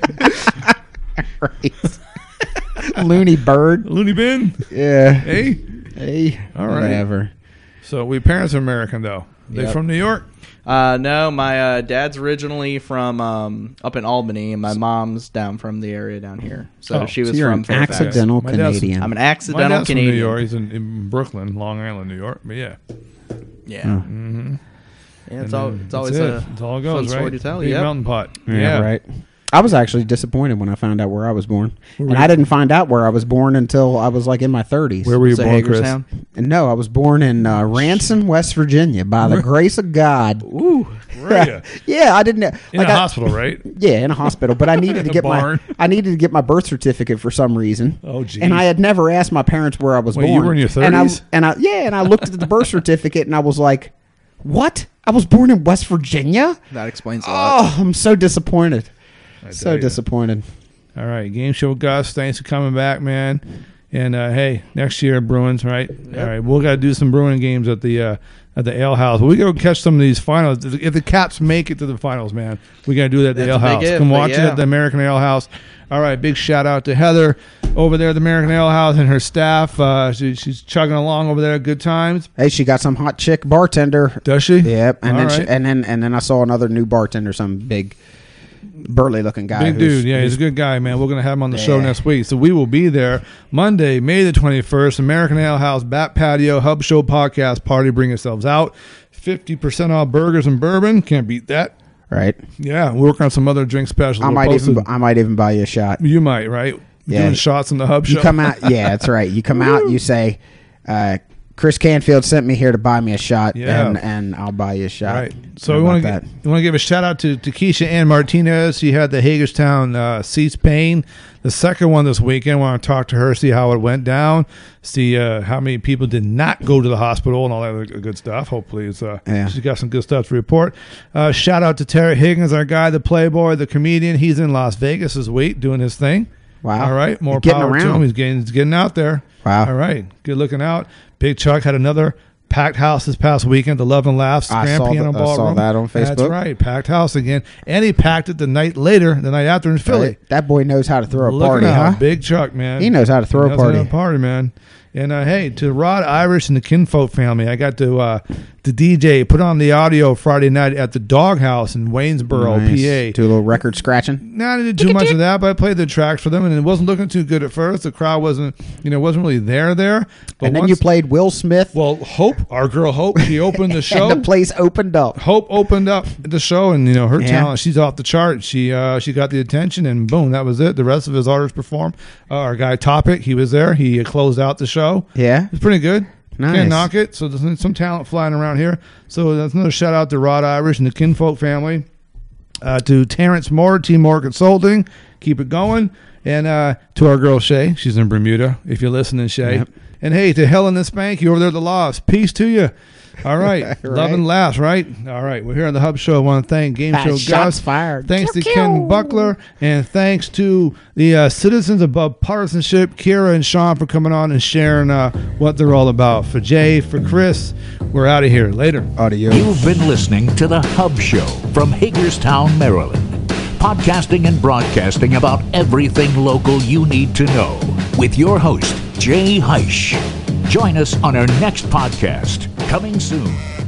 Looney bird. Loony bin, Yeah. hey. Hey. All right. Whatever. So we parents are American though. They Yep. from New York. Uh, no, my uh, dad's originally from um, up in Albany, and my mom's down from the area down here. So Oh, she was So you're from an Fairfax. accidental My dad's- Canadian. I'm an My accidental dad's Canadian. from New York. He's in, in Brooklyn, Long Island, New York. But yeah, Yeah. mm-hmm. Yeah, it's, And all, then it's that's always it. a It's all it fun goes, story right? to tell. Big Yep. mountain pot. Yeah, right. I was actually disappointed when I found out where I was born, Where and were I you- didn't find out where I was born until I was like in my thirties. Where were you So born, Chris? Hagerstown? And no, I was born in uh, Ranson, West Virginia, by the grace of God. Ooh. Were you? Yeah, I didn't. In like a I- hospital, right? Yeah, in a hospital, but I needed In to a get barn. my I needed to get my birth certificate for some reason. Oh, geez. And I had never asked my parents where I was Wait, you born. were in your And I, thirties? and I yeah, and I looked at the birth certificate and I was like, "What? I was born in West Virginia?" That explains a lot. Oh, I'm so disappointed. I So tell ya. disappointed. All right, Game Show Gus. Thanks for coming back, man. And uh, hey, next year Bruins, right? Yep. All right, we'll got to do some Bruin games at the uh, at the Ale House. We go catch some of these finals. If the Caps make it to the finals, man, we got to do that at the That's Ale a big House. if, Come but watch yeah. it at the American Ale House. All right, big shout out to Heather over there at the American Ale House and her staff. Uh, she, she's chugging along over there. Good times. Hey, she got some hot chick bartender. Does she? Yep. And All then right. she, and then and then I saw another new bartender, some big burly looking guy. Big who's- dude, yeah, he's a who's- good guy, man. We're gonna have him on the show Yeah. next week, so we will be there Monday, May the twenty-first. American Ale House, Bat Patio, Hub Show Podcast Party. Bring yourselves out. Fifty percent off burgers and bourbon. Can't beat that. Right. Yeah, we're working on some other drink specials. I We'll might post even it. I might even buy you a shot. You might, right? Yeah. Doing shots in the Hub Show. You come out, yeah, that's right. You come out, you say, uh, Chris Canfield sent me here to buy me a shot, Yeah. and, and I'll buy you a shot. Right. So How we want to about we want to give a shout out to, to Keisha Ann Martinez. She had the Hagerstown uh, Cease Pain, the second one this weekend. Want to talk to her, see how it went down, see uh, how many people did not go to the hospital and all that other good stuff. Hopefully, it's uh, Yeah. she's got some good stuff to report. Uh, shout out to Terry Higgins, our guy, the Playboy, the comedian. He's in Las Vegas this week doing his thing. Wow. All right, more Getting power to around. him. He's getting he's getting out there. Wow. All right, good looking out. Big Chuck had another packed house this past weekend. The Love and Laughs I Grand saw Piano the- I saw Ballroom. that on That's Facebook. right, packed house again, and he packed it the night later, the night after in Philly. Right. That boy knows how to throw a Looking party, out, huh? Big Chuck, man. He knows how to throw He a knows how to party. party, man. And uh, hey, to Rod Irish and the Kinfolk family, I got to uh, the D J put on the audio Friday night at the Doghouse in Waynesboro, Nice. P A. Do a little record scratching. No, I didn't do too much of that, but I played the tracks for them, and it wasn't looking too good at first. The crowd wasn't, you know, wasn't really there there. But And then once, you played Will Smith, well, Hope, our girl Hope, she opened the show. and the place opened up. Hope opened up the show, and you know her Yeah. talent. She's off the chart. She uh, she got the attention, and boom, that was it. The rest of his artists performed. Uh, our guy Topic, he was there. He uh, closed out the show. Yeah. It's pretty good. Nice. Can't knock it. So there's some talent flying around here. So that's another shout out to Rod Irish and the Kinfolk family. Uh, to Terrence Moore, Team Moore Consulting, keep it going. And uh, to our girl Shay, she's in Bermuda. If you're listening, Shay. Yep. And hey, to Helen and Spanky over there at the Lofts, peace to you. All right, love and laughs, right? All right, we're here on the Hub Show. I want to thank Game Ah, Show shots Gus. fired. Thanks to Ken Buckler, and thanks to the uh, citizens above partisanship, Kira and Sean, for coming on and sharing uh, what they're all about. For Jay, for Chris, we're out of here. Later. Audio. You've been listening to The Hub Show from Hagerstown, Maryland. Podcasting and broadcasting about everything local you need to know. With your host, Jay Heisch. Join us on our next podcast, coming soon.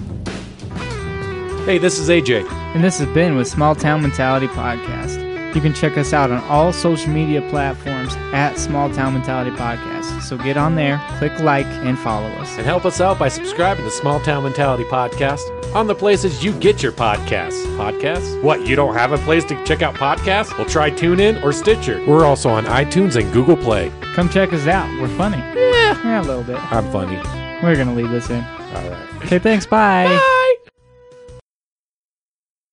Hey, this is A J. And this has been with Small Town Mentality Podcast. You can check us out on all social media platforms at Small Town Mentality Podcast. So get on there, click like, and follow us. And help us out by subscribing to Small Town Mentality Podcast on the places you get your podcasts. Podcasts? What, you don't have a place to check out podcasts? Well, try TuneIn or Stitcher. We're also on iTunes and Google Play. Come check us out. We're funny. Yeah, Yeah, a little bit. I'm funny. We're going to leave this in. All right. Okay, thanks. Bye. Bye.